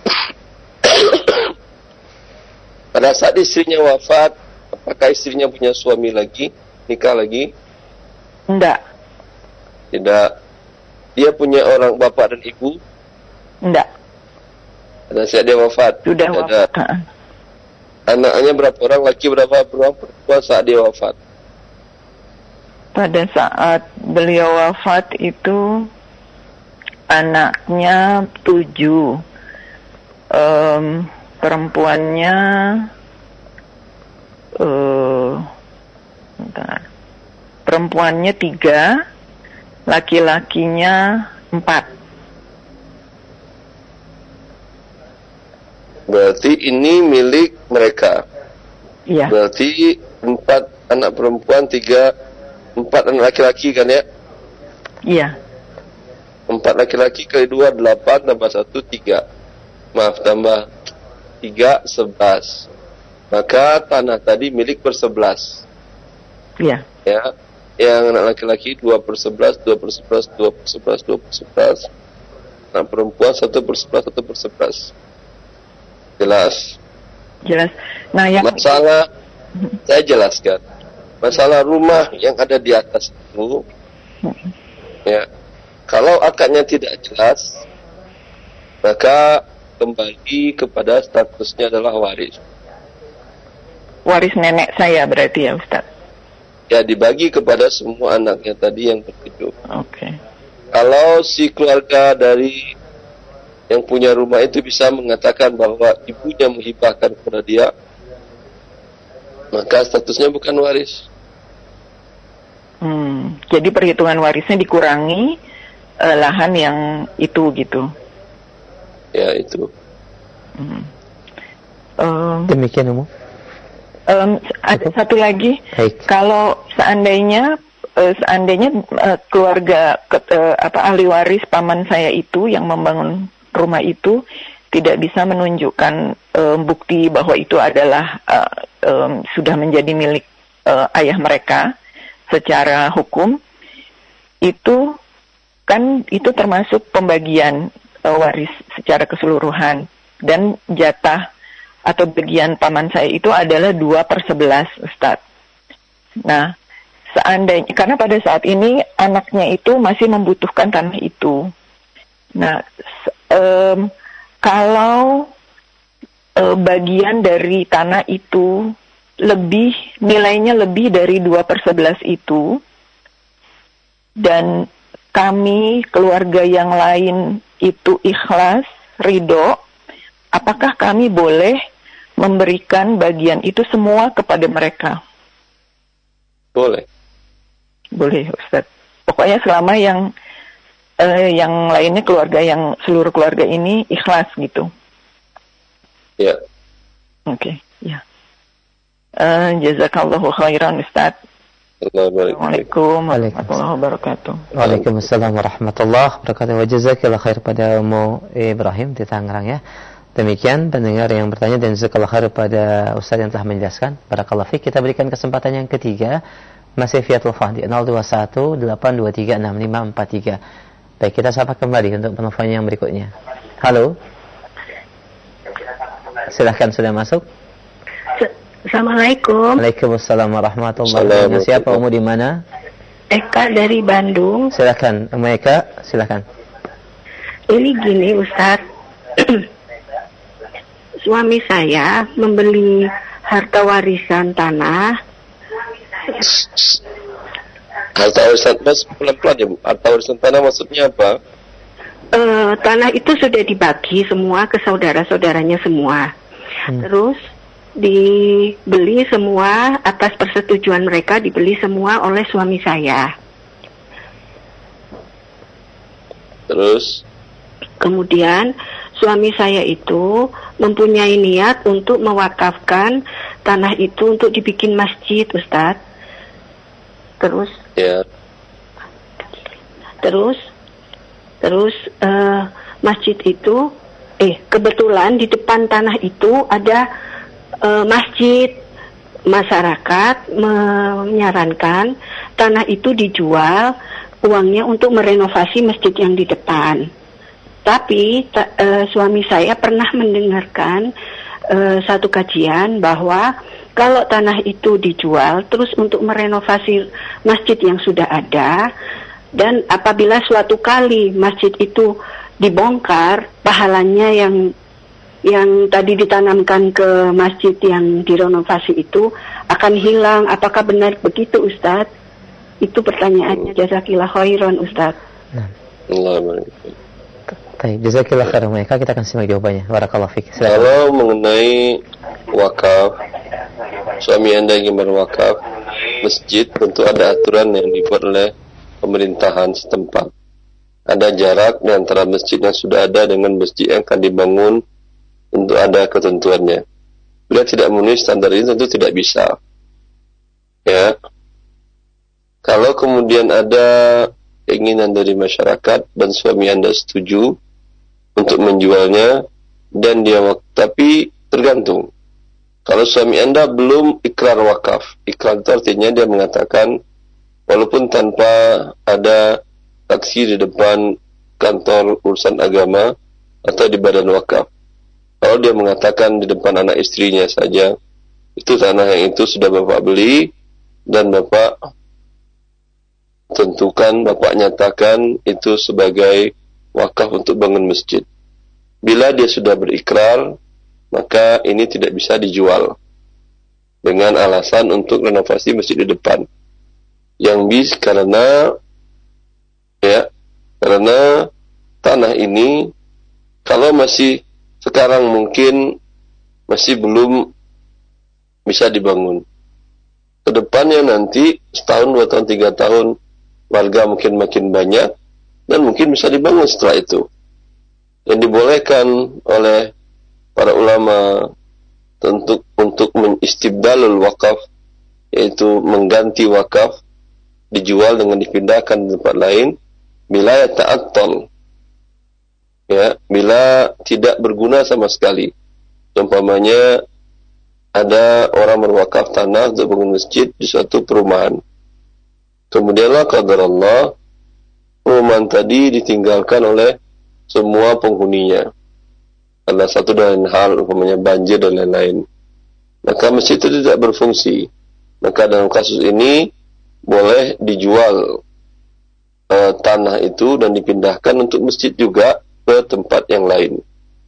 Pada saat istrinya wafat, apakah istrinya punya suami lagi, nikah lagi? Enggak. Tidak. Dia punya orang bapak dan ibu? Enggak. Pada saat dia wafat. Sudah ada. wafat. Ha. Anaknya berapa orang? Laki berapa? Perempuan saat dia wafat. Pada saat beliau wafat itu anaknya tujuh, um, perempuannya, uh, bentar, perempuannya tiga, laki-lakinya empat. Berarti ini milik mereka. Iya. Berarti empat anak perempuan, tiga, empat anak laki-laki kan ya? Iya. Empat laki-laki kali dua, delapan, tambah satu, tiga. Maaf, tambah tiga, sebelas. Maka tanah tadi milik bersebelas. Iya. Ya, yang anak laki-laki dua per sebelas, dua per sebelas, dua per sebelas, dua per sebelas. Anak perempuan satu per sebelas, satu per sebelas. Jelas. Jelas. Nah, yang Masalah, saya jelaskan. Masalah rumah yang ada di atas itu, ya, kalau akadnya tidak jelas, maka kembali kepada statusnya adalah waris. Waris nenek saya berarti ya, Ustaz? Ya, dibagi kepada semua anaknya tadi yang berhidup. Oke. Okay. Kalau si keluarga dari yang punya rumah itu bisa mengatakan bahwa ibunya menghibahkan kepada dia, maka statusnya bukan waris. Hmm, jadi perhitungan warisnya dikurangi uh, lahan yang itu gitu. Ya, itu. Hmm. Um, Demikian umum. um, ada satu lagi. Baik. Kalau seandainya uh, seandainya uh, keluarga ke, uh, apa ahli waris paman saya itu yang membangun rumah itu tidak bisa menunjukkan um, bukti bahwa itu adalah uh, um, sudah menjadi milik uh, ayah mereka secara hukum, itu kan itu termasuk pembagian uh, waris secara keseluruhan, dan jatah atau bagian paman saya itu adalah dua per sebelas, Ustadz. Nah, seandainya, karena pada saat ini anaknya itu masih membutuhkan tanah itu. Nah, um, kalau uh, bagian dari tanah itu lebih, nilainya lebih dari dua per sebelas itu, dan kami, keluarga yang lain itu ikhlas, ridho, apakah kami boleh memberikan bagian itu semua kepada mereka? Boleh. Boleh, Ustaz. pokoknya selama yang uh, yang lainnya keluarga yang seluruh keluarga ini ikhlas gitu. Ya. Oke, okay, ya. Uh, jazakallahu khairan Ustaz. Assalamualaikum warahmatullahi wabarakatuh. Waalaikumsalam warahmatullahi wabarakatuh. Wa jazakallahu khair pada Umu Ibrahim di Tangerang ya. Demikian pendengar yang bertanya dan jazakallahu khair pada Ustaz yang telah menjelaskan. Barakallahu fiik. Kita berikan kesempatan yang ketiga masih via telepon di nol dua satu delapan dua tiga enam lima empat tiga. Baik, kita sapa kembali untuk penelpon yang berikutnya. Halo. Silakan, sudah masuk. Assalamualaikum. Waalaikumsalam warahmatullahi wabarakatuh. Siapa Umu di mana? Eka dari Bandung. Silakan, Umu Eka, silakan. Ini gini Ustaz. Suami saya membeli harta warisan tanah. Harta warisan tanah pelan-pelan ya Bu. Harta warisan tanah maksudnya apa? Uh, tanah itu sudah dibagi semua ke saudara-saudaranya semua. Hmm. Terus dibeli semua atas persetujuan mereka, dibeli semua oleh suami saya. Terus kemudian suami saya itu mempunyai niat untuk mewakafkan tanah itu untuk dibikin masjid, Ustadz. Terus ya. Terus terus uh, masjid itu eh kebetulan di depan tanah itu ada masjid. Masyarakat menyarankan tanah itu dijual, uangnya untuk merenovasi masjid yang di depan. Tapi ta, e, suami saya pernah mendengarkan e, satu kajian bahwa kalau tanah itu dijual terus untuk merenovasi masjid yang sudah ada, dan apabila suatu kali masjid itu dibongkar, pahalanya yang yang tadi ditanamkan ke masjid yang direnovasi itu akan hilang. Apakah benar begitu Ustaz? Itu pertanyaannya. Jazakillah khairan Ustaz. Nah. Baik, jazakillah khairan mereka. Kita akan simak jawabannya. Barakallahu fiik. Kalau mengenai wakaf, suami Anda ingin berwakaf masjid, tentu ada aturan yang dibuat oleh pemerintahan setempat. Ada jarak di antara masjid yang sudah ada dengan masjid yang akan dibangun. Untuk ada ketentuannya. Bila tidak memenuhi standar ini tentu tidak bisa. Ya. Kalau kemudian ada keinginan dari masyarakat dan suami Anda setuju untuk menjualnya dan dia wakaf, tapi tergantung. Kalau suami Anda belum ikrar wakaf, ikrar itu artinya dia mengatakan walaupun tanpa ada saksi di depan kantor urusan agama atau di badan wakaf. Kalau dia mengatakan di depan anak istrinya saja, itu tanah yang itu sudah Bapak beli, dan Bapak tentukan, Bapak nyatakan itu sebagai wakaf untuk bangun masjid. Bila dia sudah berikrar, maka ini tidak bisa dijual dengan alasan untuk renovasi masjid di depan. Yang bisa karena ya, karena tanah ini kalau masih sekarang mungkin masih belum bisa dibangun. Kedepannya nanti setahun, dua tahun, tiga tahun warga mungkin makin banyak dan mungkin bisa dibangun setelah itu. Yang dibolehkan oleh para ulama untuk untuk menistibdalul wakaf, yaitu mengganti wakaf, dijual dengan dipindahkan ke tempat lain, bila ta'attal. Ya, bila tidak berguna sama sekali. Umpamanya ada orang berwakaf tanah untuk bangun masjid di suatu perumahan. Kemudianlah qadarullah, perumahan tadi ditinggalkan oleh semua penghuninya. Karena satu dan lain hal, umpamanya banjir dan lain-lain. Maka masjid itu tidak berfungsi. Maka dalam kasus ini boleh dijual uh, tanah itu dan dipindahkan untuk masjid juga ke tempat yang lain.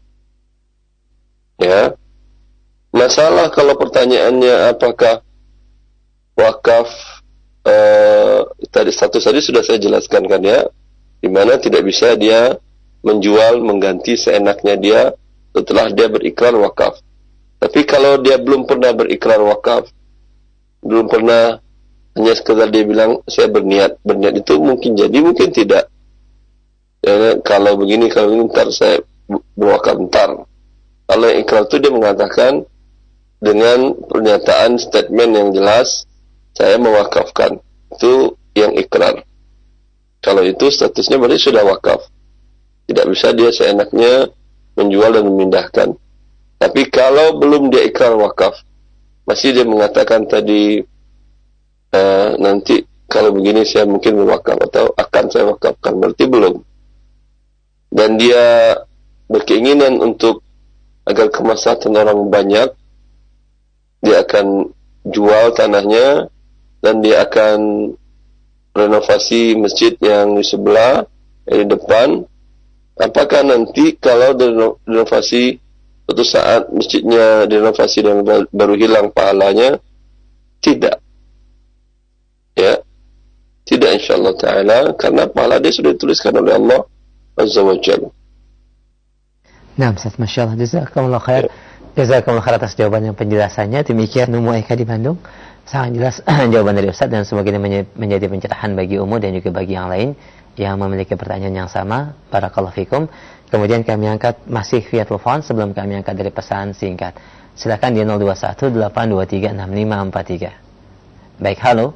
Ya. Masalah kalau pertanyaannya apakah wakaf eh, tadi status tadi sudah saya jelaskan kan ya, di mana tidak bisa dia menjual mengganti seenaknya dia setelah dia berikrar wakaf. Tapi kalau dia belum pernah berikrar wakaf, belum pernah hanya sekedar dia bilang saya berniat. Berniat itu mungkin jadi, mungkin tidak. Ya, kalau begini, kalau begini, ntar saya berwakaf ntar. Kalau yang ikrar itu dia mengatakan dengan pernyataan statement yang jelas, saya mewakafkan. Itu yang ikrar. Kalau itu statusnya berarti sudah wakaf. Tidak bisa dia seenaknya menjual dan memindahkan. Tapi kalau belum dia ikrar wakaf, masih dia mengatakan tadi, uh, nanti kalau begini saya mungkin berwakaf atau akan saya wakafkan, berarti belum. Dan dia berkeinginan untuk agar kemaslahatan orang banyak, dia akan jual tanahnya dan dia akan renovasi masjid yang di sebelah, yang di depan. Apakah nanti kalau direnovasi suatu saat masjidnya direnovasi dan baru hilang pahalanya? Tidak. Ya, tidak insyaallah taala, karena pahala dia sudah dituliskan oleh Allah Azza wa Jalla. Nah, Ustaz, Masya Allah, jazakumullah khair. Jazakumullah khair atas jawaban yang penjelasannya. Demikian Umu Eka di Bandung. Sangat jelas jawaban dari Ustaz, dan semoga ini menjadi pencerahan bagi Umu dan juga bagi yang lain yang memiliki pertanyaan yang sama. Barakallahu fikum. Kemudian kami angkat masih via telepon sebelum kami angkat dari pesan singkat. Silakan di nol dua satu delapan dua tiga enam lima empat tiga. Baik, halo.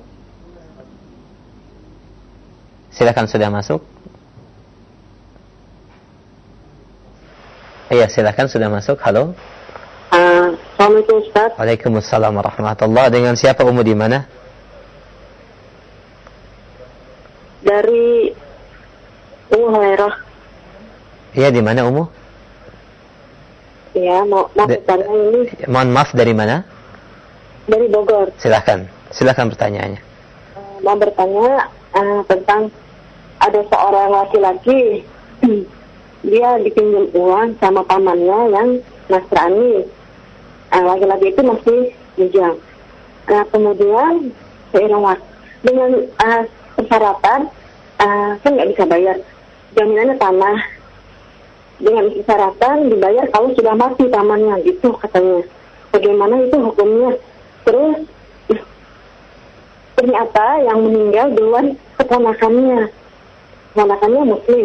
Silakan, sudah masuk. Iya, silakan, sudah masuk. Halo. Uh, Assalamualaikum Ustaz. Waalaikumsalam warahmatullahi. Dengan siapa Umu, di mana? Dari Umu Hulairah. Iya, di mana Umu? Iya, mau mau bertanya ini. Mohon maaf, dari mana? Dari Bogor. Silakan, silakan pertanyaannya. Uh, mau bertanya uh, tentang ada seorang laki-laki. Dia dipinjam uang sama pamannya yang Nasrani. Uh, laki-laki itu masih minjam. Nah, kemudian seiring waktu dengan uh, persyaratan uh, kan nggak bisa bayar, jaminannya tanah. Dengan persyaratan dibayar kalau sudah mati pamannya, gitu katanya. Bagaimana itu hukumnya? Terus ternyata yang meninggal duluan keponakannya, keponakannya Muslim.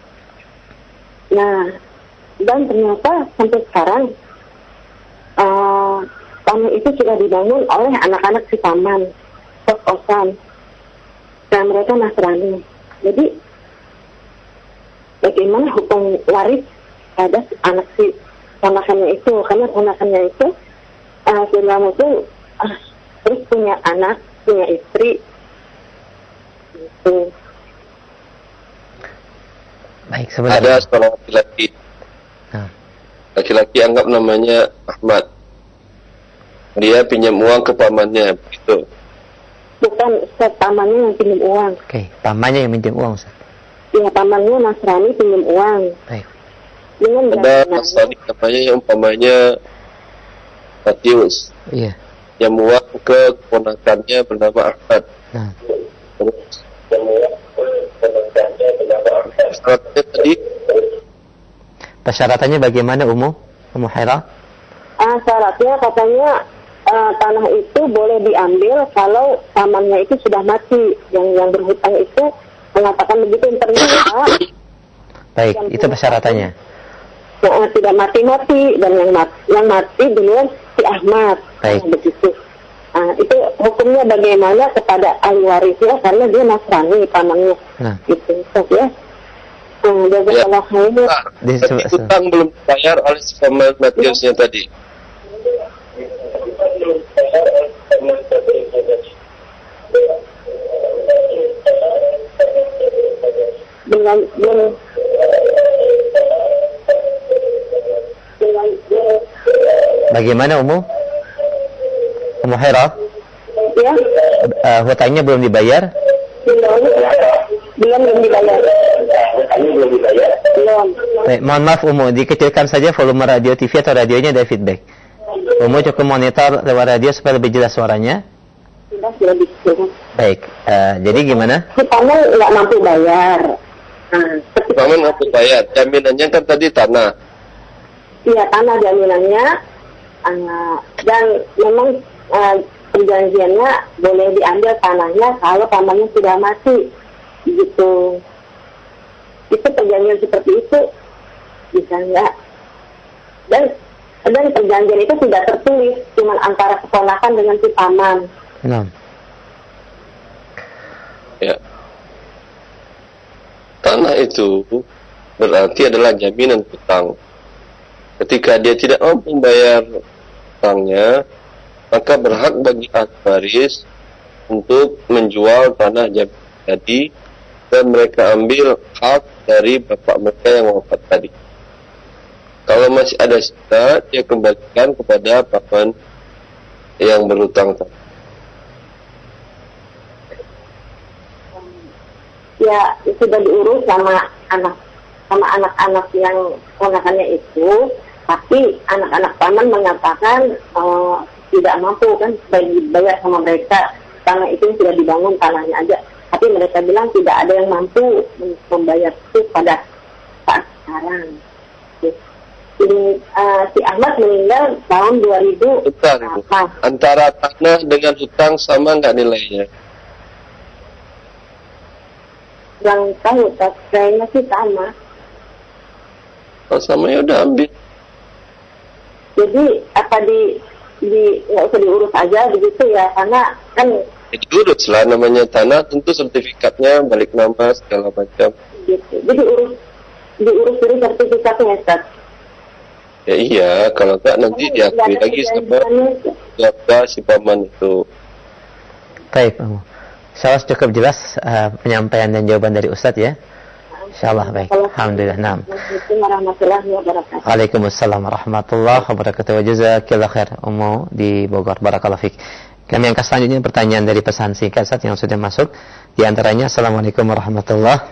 Nah, dan ternyata sampai sekarang uh, tanah itu sudah dibangun oleh anak-anak si paman, kos-kosan, dan mereka Nasrani. Jadi bagaimana hukum waris pada anak si ponakannya itu? Karena ponakannya itu uh, sudah itu uh, terus punya anak, punya istri. Gitu. Baik, sebenarnya ada seorang laki-laki. Nah. Laki-laki anggap namanya Ahmad. Dia pinjam uang ke pamannya, begitu. Bukan Ustaz, pamannya yang pinjam uang. Oke, okay. Pamannya yang pinjam uang, Ustaz. Iya, pamannya Nasrani pinjam uang. Baik. Dengan ada Nasrani namanya yang umpamanya Matius. Iya. Yang uang ke keponakannya bernama Ahmad. Nah. Terus yang uang ke keponakannya bernama Ahmad. Syaratnya tadi. Persyaratannya bagaimana, Umu? Umu Haira? Ah, syaratnya katanya uh, tanah itu boleh diambil kalau pamannya itu sudah mati. Yang yang berhutang itu mengatakan begitu, ternyata. Baik, itu persyaratannya. Yang tidak mati-mati, dan yang mati, yang mati duluan si Ahmad. Baik. Nah, begitu. Nah, itu hukumnya bagaimana kepada ahli warisnya, karena dia Nasrani pamannya. Nah. Gitu, so, ya. Nah, ya. Nah, tapi utang belum dibayar oleh si paman Matiusnya tadi. Dengan dengan bagaimana Umu? Umu Haira? Ya. Uh, hutangnya belum dibayar? Belum. Belum belum dibayar. Hutangnya belum dibayar. Belum. Baik, mohon maaf Umu, dikecilkan saja volume radio T V atau radionya, ada feedback. Umu cukup monitor lewat radio supaya lebih jelas suaranya. Sudah, sudah dikecilkan. Baik, uh, jadi gimana? Hutangnya nggak mampu bayar. Nah, paman mampu bayar, jaminannya kan tadi tanah. Iya, tanah jaminannya, uh, dan memang uh, perjanjiannya boleh diambil tanahnya kalau pamannya sudah mati, gitu. Itu perjanjian seperti itu bisa nggak? Dan dan perjanjian itu tidak tertulis, cuma antara keponakan dengan si paman. Nah. Ya. Tanah itu berarti adalah jaminan hutang. Ketika dia tidak mampu membayar hutangnya, maka berhak bagi ahli waris untuk menjual tanah jaminan tadi dan mereka ambil hak dari bapak mereka yang wafat tadi. Kalau masih ada sisa, dia kembalikan kepada paman yang berhutang tadi. Ya, sudah diurus sama anak sama anak-anak yang ponakannya itu, tapi anak-anak paman mengatakan uh, tidak mampu kan bayar sama mereka, tanah itu sudah dibangun tanahnya aja, tapi mereka bilang tidak ada yang mampu membayar itu pada saat sekarang. Jadi uh, si Ahmad meninggal tahun dua ribu. Hutang, antara tanah dengan hutang sama nggak nilainya? Yang tahu, kayaknya sih sama. Kalau sama ya udah ambil. Jadi apa di di nggak usah diurus aja begitu ya, karena kan ya, diurus lah, namanya tanah tentu sertifikatnya balik nama segala macam. Gitu. Jadi urus diurus dulu sertifikatnya, Ustaz. Ya iya, kalau enggak nanti oh, diakui lagi sama keluarga si paman itu. Baik, insyaallah cukup jelas uh, penyampaian dan jawaban dari Ustaz ya. Insyaallah baik. Alhamdulillah. Naam. Waalaikumsalam warahmatullahi wabarakatuh. Wa jazakallahu khair Ummu di Bogor. Barakallahu fik. Kami angkat selanjutnya pertanyaan dari pesan singkat Ustaz yang sudah masuk. Di antaranya Assalamualaikum warahmatullahi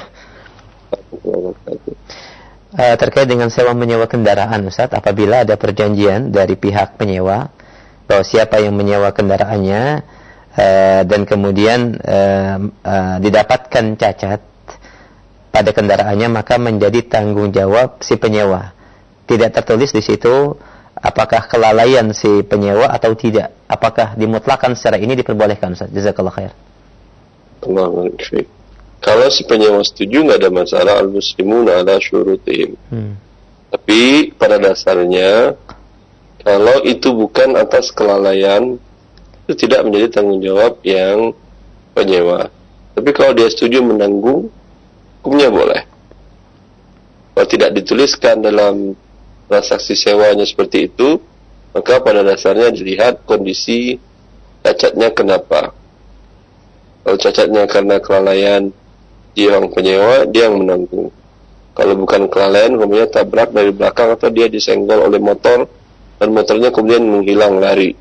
wabarakatuh. Uh, terkait dengan sewa menyewa kendaraan Ustaz, apabila ada perjanjian dari pihak penyewa bahwa siapa yang menyewa kendaraannya uh, dan kemudian uh, uh, didapatkan cacat pada kendaraannya, maka menjadi tanggung jawab si penyewa. Tidak tertulis di situ apakah kelalaian si penyewa atau tidak. Apakah dimutlakan secara ini diperbolehkan Ustaz? Jazakallahu khair. Allahu akbar. Kalau si penyewa setuju nggak ada masalah, al-muslimun ala syurutihim. Hmm. Tapi pada dasarnya kalau itu bukan atas kelalaian, itu tidak menjadi tanggung jawab yang penyewa. Tapi kalau dia setuju menanggung, hukumnya boleh. Kalau tidak dituliskan dalam transaksi sewanya seperti itu, maka pada dasarnya dilihat kondisi cacatnya kenapa. Kalau cacatnya karena kelalaian dia yang penyewa, dia yang menanggung. Kalau bukan kelalaian, kemudian tabrak dari belakang atau dia disenggol oleh motor dan motornya kemudian menghilang lari,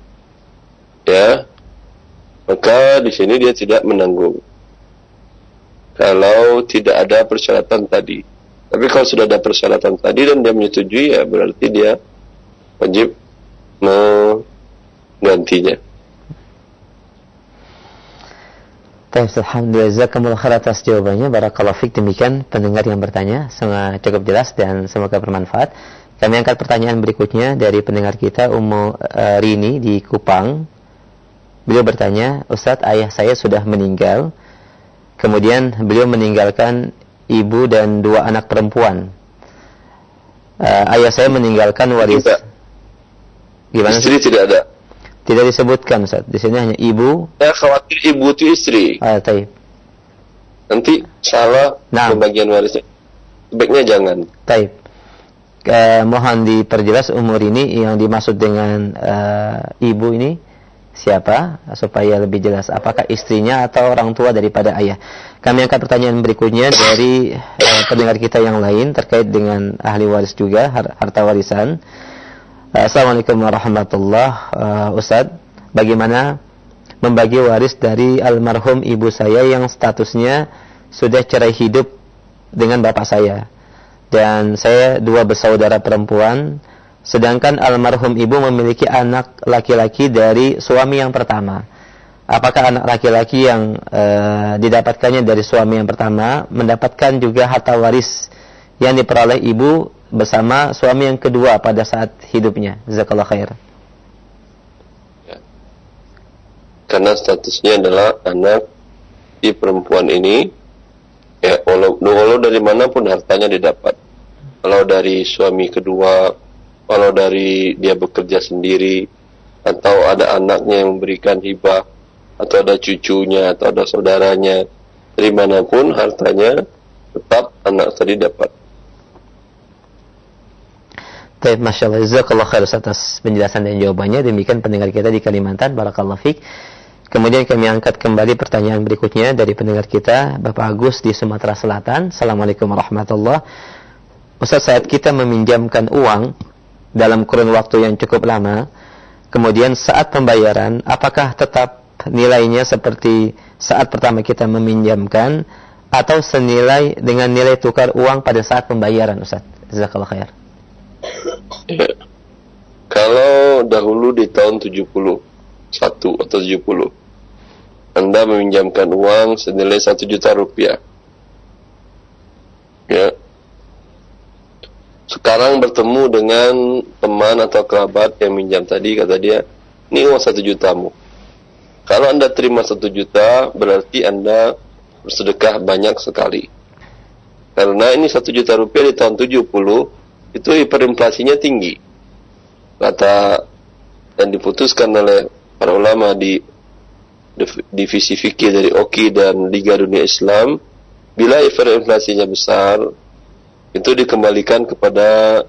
ya, maka di sini dia tidak menanggung. Kalau tidak ada persyaratan tadi. Tapi kalau sudah ada persyaratan tadi dan dia menyetujui, ya berarti dia wajib menggantinya. Alhamdulillah, jazakumullah khair atas jawabannya. Barakallahu fik. Demikian pendengar yang bertanya, semoga cukup jelas dan semoga bermanfaat. Kami angkat pertanyaan berikutnya dari pendengar kita Ummu uh, Rini di Kupang. Beliau bertanya, Ustadz, ayah saya sudah meninggal. Kemudian beliau meninggalkan ibu dan dua anak perempuan. Uh, ayah saya meninggalkan waris. Gimana? Istri tidak ada. Tidak disebutkan Ustaz. Di sini hanya ibu. Saya khawatir ibu itu istri. Ah, taib. Nanti salah nah. pembagian warisnya. Sebaiknya jangan. Taib. Eh, mohon diperjelas umur ini yang dimaksud dengan uh, ibu ini siapa, supaya lebih jelas. Apakah istrinya atau orang tua daripada ayah? Kami angkat pertanyaan berikutnya dari uh, pendengar kita yang lain terkait dengan ahli waris juga, harta warisan. Assalamualaikum warahmatullahi wabarakatuh. Ustaz, bagaimana membagi waris dari almarhum ibu saya yang statusnya sudah cerai hidup dengan bapak saya, dan saya dua bersaudara perempuan, sedangkan almarhum ibu memiliki anak laki-laki dari suami yang pertama. Apakah anak laki-laki yang uh, didapatkannya dari suami yang pertama mendapatkan juga harta waris yang diperoleh ibu bersama suami yang kedua pada saat hidupnya? Jazakallahu khair. Ya. karena statusnya adalah anak si perempuan ini, ya walau, walau dari manapun hartanya didapat, kalau dari suami kedua, kalau dari dia bekerja sendiri, atau ada anaknya yang memberikan hibah, atau ada cucunya, atau ada saudaranya, dari manapun hartanya tetap anak tadi dapat. Baik, Masya Allah, jazakallah khair atas penjelasan dan jawabannya. Demikian pendengar kita di Kalimantan, barakallahu fiik. Kemudian kami angkat kembali pertanyaan berikutnya dari pendengar kita, Bapak Agus di Sumatera Selatan. Assalamualaikum warahmatullahi wabarakatuh. Ustaz, saat kita meminjamkan uang dalam kurun waktu yang cukup lama, kemudian saat pembayaran, apakah tetap nilainya seperti saat pertama kita meminjamkan, atau senilai dengan nilai tukar uang pada saat pembayaran, Ustaz? Jazakallah khair. Ya. Kalau dahulu di tahun tujuh puluh satu atau tujuh puluh, Anda meminjamkan uang senilai satu juta rupiah. Ya. Sekarang bertemu dengan teman atau kerabat yang minjam tadi, kata dia, ini uang satu jutamu. Kalau Anda terima satu juta, berarti Anda bersedekah banyak sekali. Karena ini satu juta rupiah di tahun tujuh puluh, itu hiperinflasinya tinggi. Kata dan diputuskan oleh para ulama di divisi fikih dari O K I dan Liga Dunia Islam, bila hiperinflasinya besar, itu dikembalikan kepada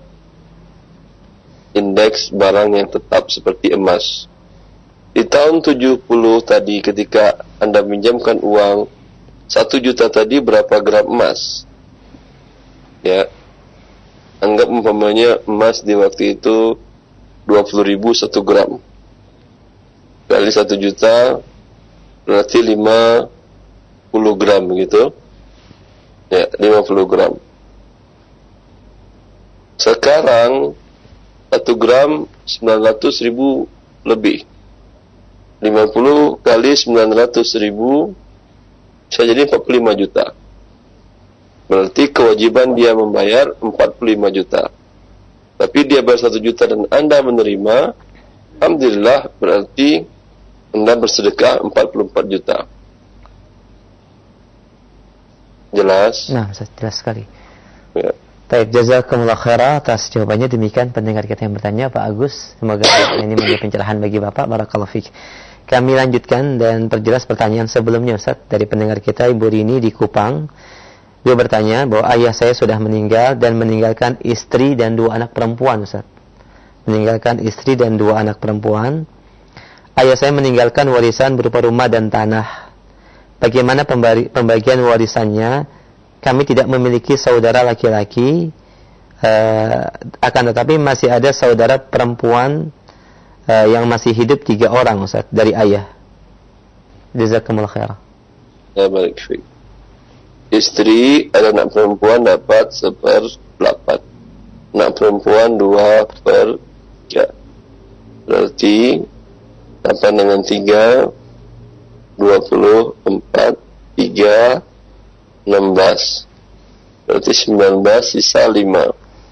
indeks barang yang tetap seperti emas. Di tahun tujuh puluh tadi, ketika Anda minjamkan uang satu juta tadi, berapa gram emas? Ya, anggap umpamanya emas di waktu itu dua puluh ribu satu gram. Kali satu juta berarti lima puluh gram begitu. Ya, lima puluh gram. Sekarang satu gram sembilan ratus ribu lebih. lima puluh kali sembilan ratus ribu bisa jadi empat puluh lima juta. Berarti kewajiban dia membayar empat puluh lima juta. Tapi dia bayar satu juta dan Anda menerima, alhamdulillah, berarti Anda bersedekah empat puluh empat juta. Jelas? Nah, jelas sekali. Ya. Baik, jazakumullah khairan atas jawabannya. Demikian pendengar kita yang bertanya, Pak Agus. Semoga ini menjadi pencerahan bagi Bapak. Barakallahu fiik. Kami lanjutkan dan perjelas pertanyaan sebelumnya, Ustaz, dari pendengar kita, Ibu Rini di Kupang. Dia bertanya bahwa ayah saya sudah meninggal dan meninggalkan istri dan dua anak perempuan, Ustaz. Meninggalkan istri dan dua anak perempuan. Ayah saya meninggalkan warisan berupa rumah dan tanah. Bagaimana pembagian warisannya? Kami tidak memiliki saudara laki-laki, uh, akan tetapi masih ada saudara perempuan uh, yang masih hidup tiga orang, Ustaz, dari ayah. Jazakumullah khairan. Ya, baik. Istri ada anak perempuan dapat seperdelapan, anak perempuan dua per tiga. Berarti dapat dengan tiga, dua puluh empat, tiga, enam belas. Berarti sembilan belas, sisa lima.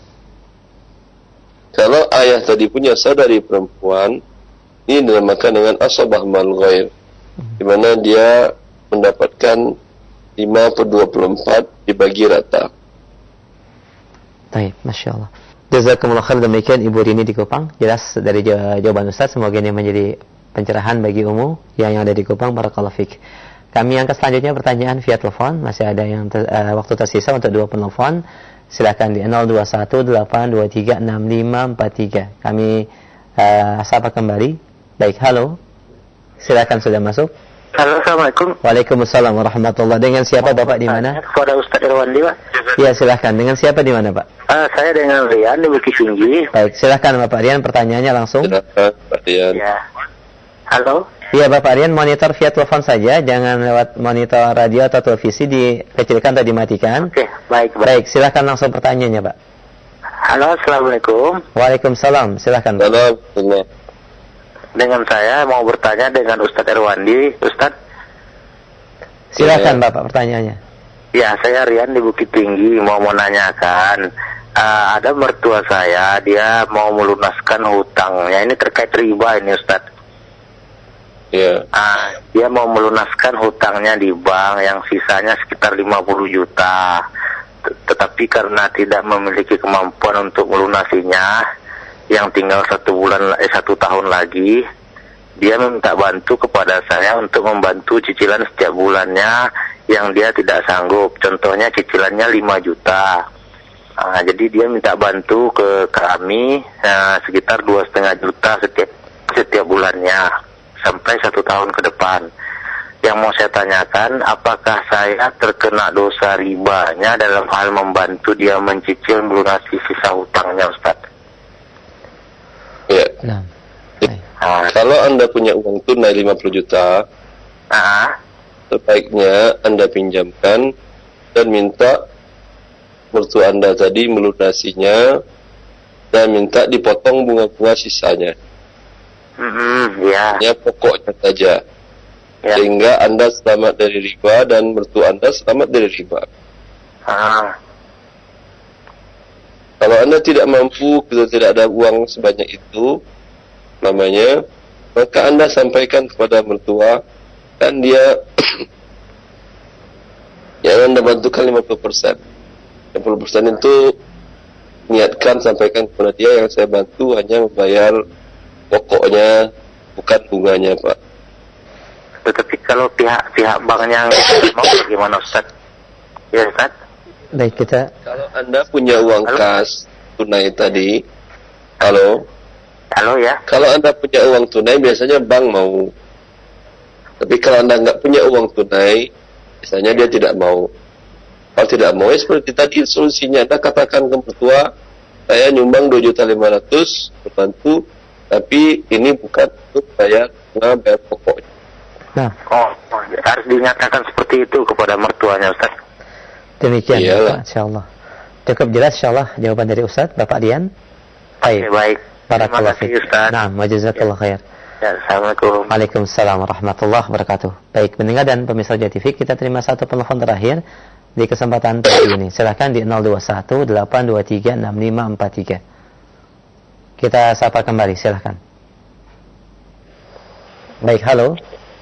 Kalau ayah tadi punya saudari perempuan, ini dinamakan dengan asabah mal ghair, di mana dia mendapatkan lima per dua puluh empat dibagi rata. Baik, Masya Allah. Jazakumullah khair. Demikian Ibu Rini di Kupang. Jelas dari jawaban Ustaz. Semoga ini menjadi pencerahan bagi umum yang, yang ada di Kupang. Barakallahu fiik. Kami angkat selanjutnya pertanyaan via telepon. Masih ada yang ter, uh, waktu tersisa untuk dua penelpon. Silakan di nol dua satu delapan dua tiga enam lima empat tiga. Kami uh, sapa kembali. Baik, halo. Silakan, sudah masuk. Halo, Assalamualaikum. Waalaikumsalam warahmatullahi. Dengan siapa Bapak di mana? Kepada Ustaz Irwandi, Pak. Ya, silakan. Dengan siapa di mana, Pak? Uh, saya dengan Rian di Bukit Tinggi. Baik, silakan Bapak Rian, pertanyaannya langsung. Silakan, Pak Rian. Ya. Halo. Iya, Bapak Rian, monitor via telepon saja, jangan lewat monitor radio atau televisi, dikecilkan atau dimatikan. Oke, baik, baik. Baik, silakan langsung pertanyaannya, Pak. Halo, Assalamualaikum. Waalaikumsalam, silakan, Pak. Halo, dengan saya mau bertanya dengan Ustadz Irwandi. Ustadz, silakan ya, Bapak, pertanyaannya. Ya, saya Rian di Bukit Tinggi, mau menanyakan, uh, ada mertua saya, dia mau melunaskan hutangnya, ini terkait riba ini, Ustadz. Ya. Ah, dia mau melunaskan hutangnya di bank yang sisanya sekitar lima puluh juta. Tetapi karena tidak memiliki kemampuan untuk melunasinya, yang tinggal satu bulan eh satu tahun lagi, dia meminta bantu kepada saya untuk membantu cicilan setiap bulannya yang dia tidak sanggup. Contohnya cicilannya lima juta. Nah, jadi dia minta bantu ke kami eh, sekitar dua setengah juta setiap setiap bulannya sampai satu tahun ke depan. Yang mau saya tanyakan, apakah saya terkena dosa ribanya dalam hal membantu dia mencicil melunasi sisa hutangnya, Ustaz? Ya. Nah. Nah, kalau Anda punya uang tunai lima puluh juta, ah. sebaiknya Anda pinjamkan dan minta mertua Anda tadi melunasinya dan minta dipotong bunga-bunga sisanya. Mm-hmm, ya. Hanya pokoknya saja. Ya. Sehingga Anda selamat dari riba dan mertua Anda selamat dari riba. Ah. Kalau Anda tidak mampu, kita tidak ada uang sebanyak itu, namanya, maka Anda sampaikan kepada mertua dan dia yang Anda bantukan lima puluh persen. lima puluh persen itu niatkan sampaikan kepada dia, yang saya bantu hanya membayar pokoknya, bukan bunganya, Pak. Tetapi kalau pihak-pihak banknya mau bagaimana, Ustaz? Ya, Ustaz? Baik, kita. Kalau Anda punya uang halo? Kas tunai tadi, halo? Halo ya? Kalau Anda punya uang tunai, biasanya bank mau. Tapi kalau Anda nggak punya uang tunai, biasanya dia tidak mau. Kalau tidak mau, ya seperti tadi solusinya, Anda katakan ke mertua, saya nyumbang dua juta lima ratus berbantu, tapi ini bukan untuk bayar bunga, bayar pokoknya. Nah. Oh, harus dinyatakan seperti itu kepada mertuanya, Ustaz. Demikian, Bapak, insyaallah. Cukup jelas insyaallah jawaban dari Ustaz, Bapak Dian. Baik. Baik. Barakallahu fiik. Nah, wajazakallahu khair. Ya, Assalamualaikum. Waalaikumsalam warahmatullahi wabarakatuh. Baik, pendengar dan pemirsa J T V, kita terima satu penelpon terakhir di kesempatan pagi ini. Silakan di nol dua satu delapan dua tiga enam lima empat tiga. Kita sapa kembali, silakan. Baik, halo.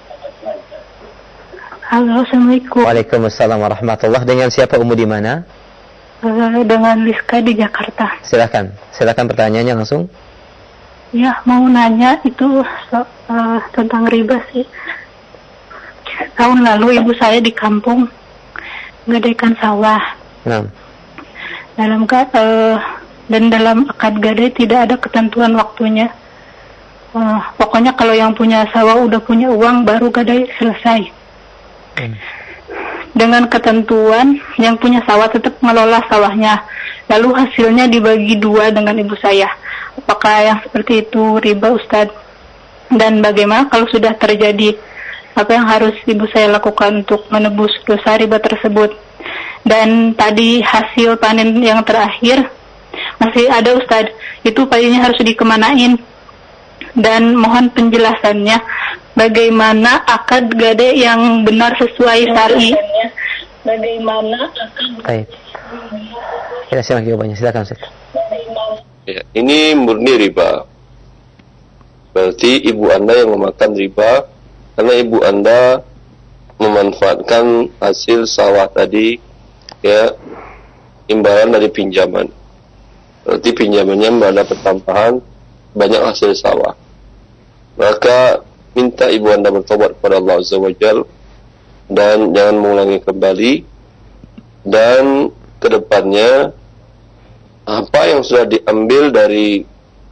Halo, Assalamualaikum. Waalaikumsalam warahmatullahi. Dengan siapa, Umu, di mana? Uh, dengan Rizka di Jakarta. Silakan, silakan pertanyaannya langsung. Ya, mau nanya itu so, uh, tentang riba sih. Tahun lalu ibu saya di kampung gadaikan sawah. Nah. Dalam uh, dan dalam akad gadai tidak ada ketentuan waktunya. Uh, pokoknya kalau yang punya sawah udah punya uang baru gadai selesai. Hmm. Dengan ketentuan yang punya sawah tetap mengelola sawahnya, lalu hasilnya dibagi dua dengan ibu saya. Apakah yang seperti itu riba, Ustadz? Dan bagaimana kalau sudah terjadi, apa yang harus ibu saya lakukan untuk menebus dosa riba tersebut? Dan tadi hasil panen yang terakhir masih ada, Ustadz, itu pastinya harus dikemanain? Dan mohon penjelasannya bagaimana akad gadai yang benar sesuai syar'i. Bagaimana akad Baik. Kita simak jawabannya, silakan, Ustaz. Ya, ini murni riba. Berarti ibu Anda yang memakan riba karena ibu Anda memanfaatkan hasil sawah tadi, ya, imbalan dari pinjaman. Berarti pinjamannya mendapat tambahan banyak hasil sawah. Maka minta ibu Anda bertobat kepada Allah Azza wa Jalla dan jangan mengulangi kembali, dan kedepannya apa yang sudah diambil dari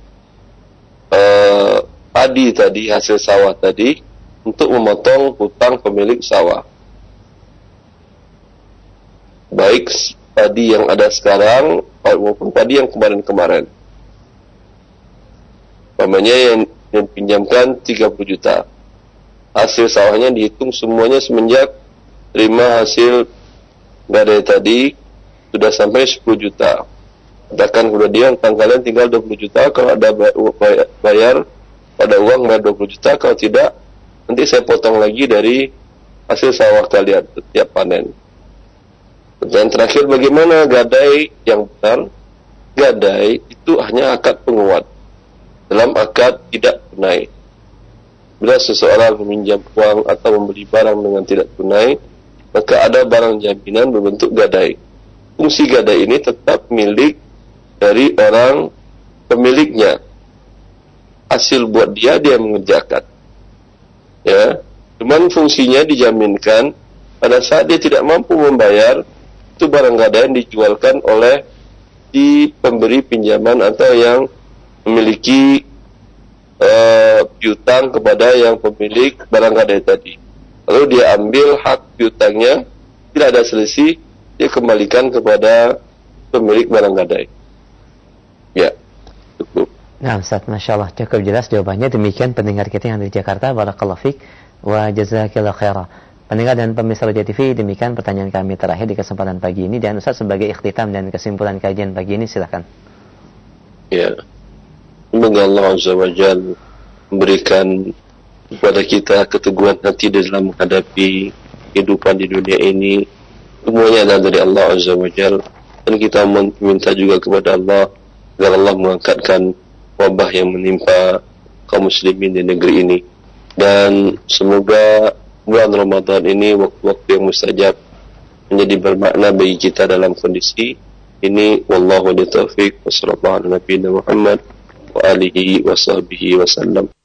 uh, padi tadi, hasil sawah tadi, untuk memotong hutang pemilik sawah, baik padi yang ada sekarang maupun padi yang kemarin-kemarin. Umpamanya yang dipinjamkan tiga puluh juta, hasil sawahnya dihitung semuanya semenjak terima hasil gadai tadi sudah sampai sepuluh juta. Katakan kepada dia, utang kalian tinggal dua puluh juta, kalau ada bayar, bayar pada uang bayar dua puluh juta, kalau tidak nanti saya potong lagi dari hasil sawah kalian setiap panen. Dan terakhir, bagaimana gadai yang benar? Gadai itu hanya akad penguat dalam akad tidak tunai. bila seseorang meminjam uang atau membeli barang dengan tidak tunai, maka ada barang jaminan berbentuk gadai. Fungsi gadai ini tetap milik dari orang pemiliknya. Hasil buat dia, dia mengerjakan. Ya, cuman fungsinya dijaminkan pada saat dia tidak mampu membayar, itu barang gadai yang dijualkan oleh si pemberi pinjaman atau yang memiliki uh, piutang kepada yang pemilik barang gadai tadi. Lalu dia ambil hak piutangnya, tidak ada selisih, dia kembalikan kepada pemilik barang gadai. Ya, cukup. Nah, Ustaz, Masya Allah, cukup jelas jawabannya. Demikian pendengar kita yang dari Jakarta. Barakallahu fiik wa jazakillahu khairah. Pendengar dan pemirsa Roja T V, demikian pertanyaan kami terakhir di kesempatan pagi ini. Dan Ustaz, sebagai ikhtitam dan kesimpulan kajian pagi ini, silakan. Ya, semoga Allah Azza wa Jalla memberikan kepada kita keteguhan hati dalam menghadapi kehidupan di dunia ini. Semuanya adalah dari Allah Azza wa Jalla. Dan kita meminta juga kepada Allah agar Allah mengangkatkan wabah yang menimpa kaum muslimin di negeri ini. Dan semoga bulan Ramadan ini waktu-waktu yang mustajab menjadi bermakna bagi kita dalam kondisi ini. Wallahu a'lam bishawab. Wassallallahu ala nabiyina Muhammad wa alihi wa sahbihi wasallam.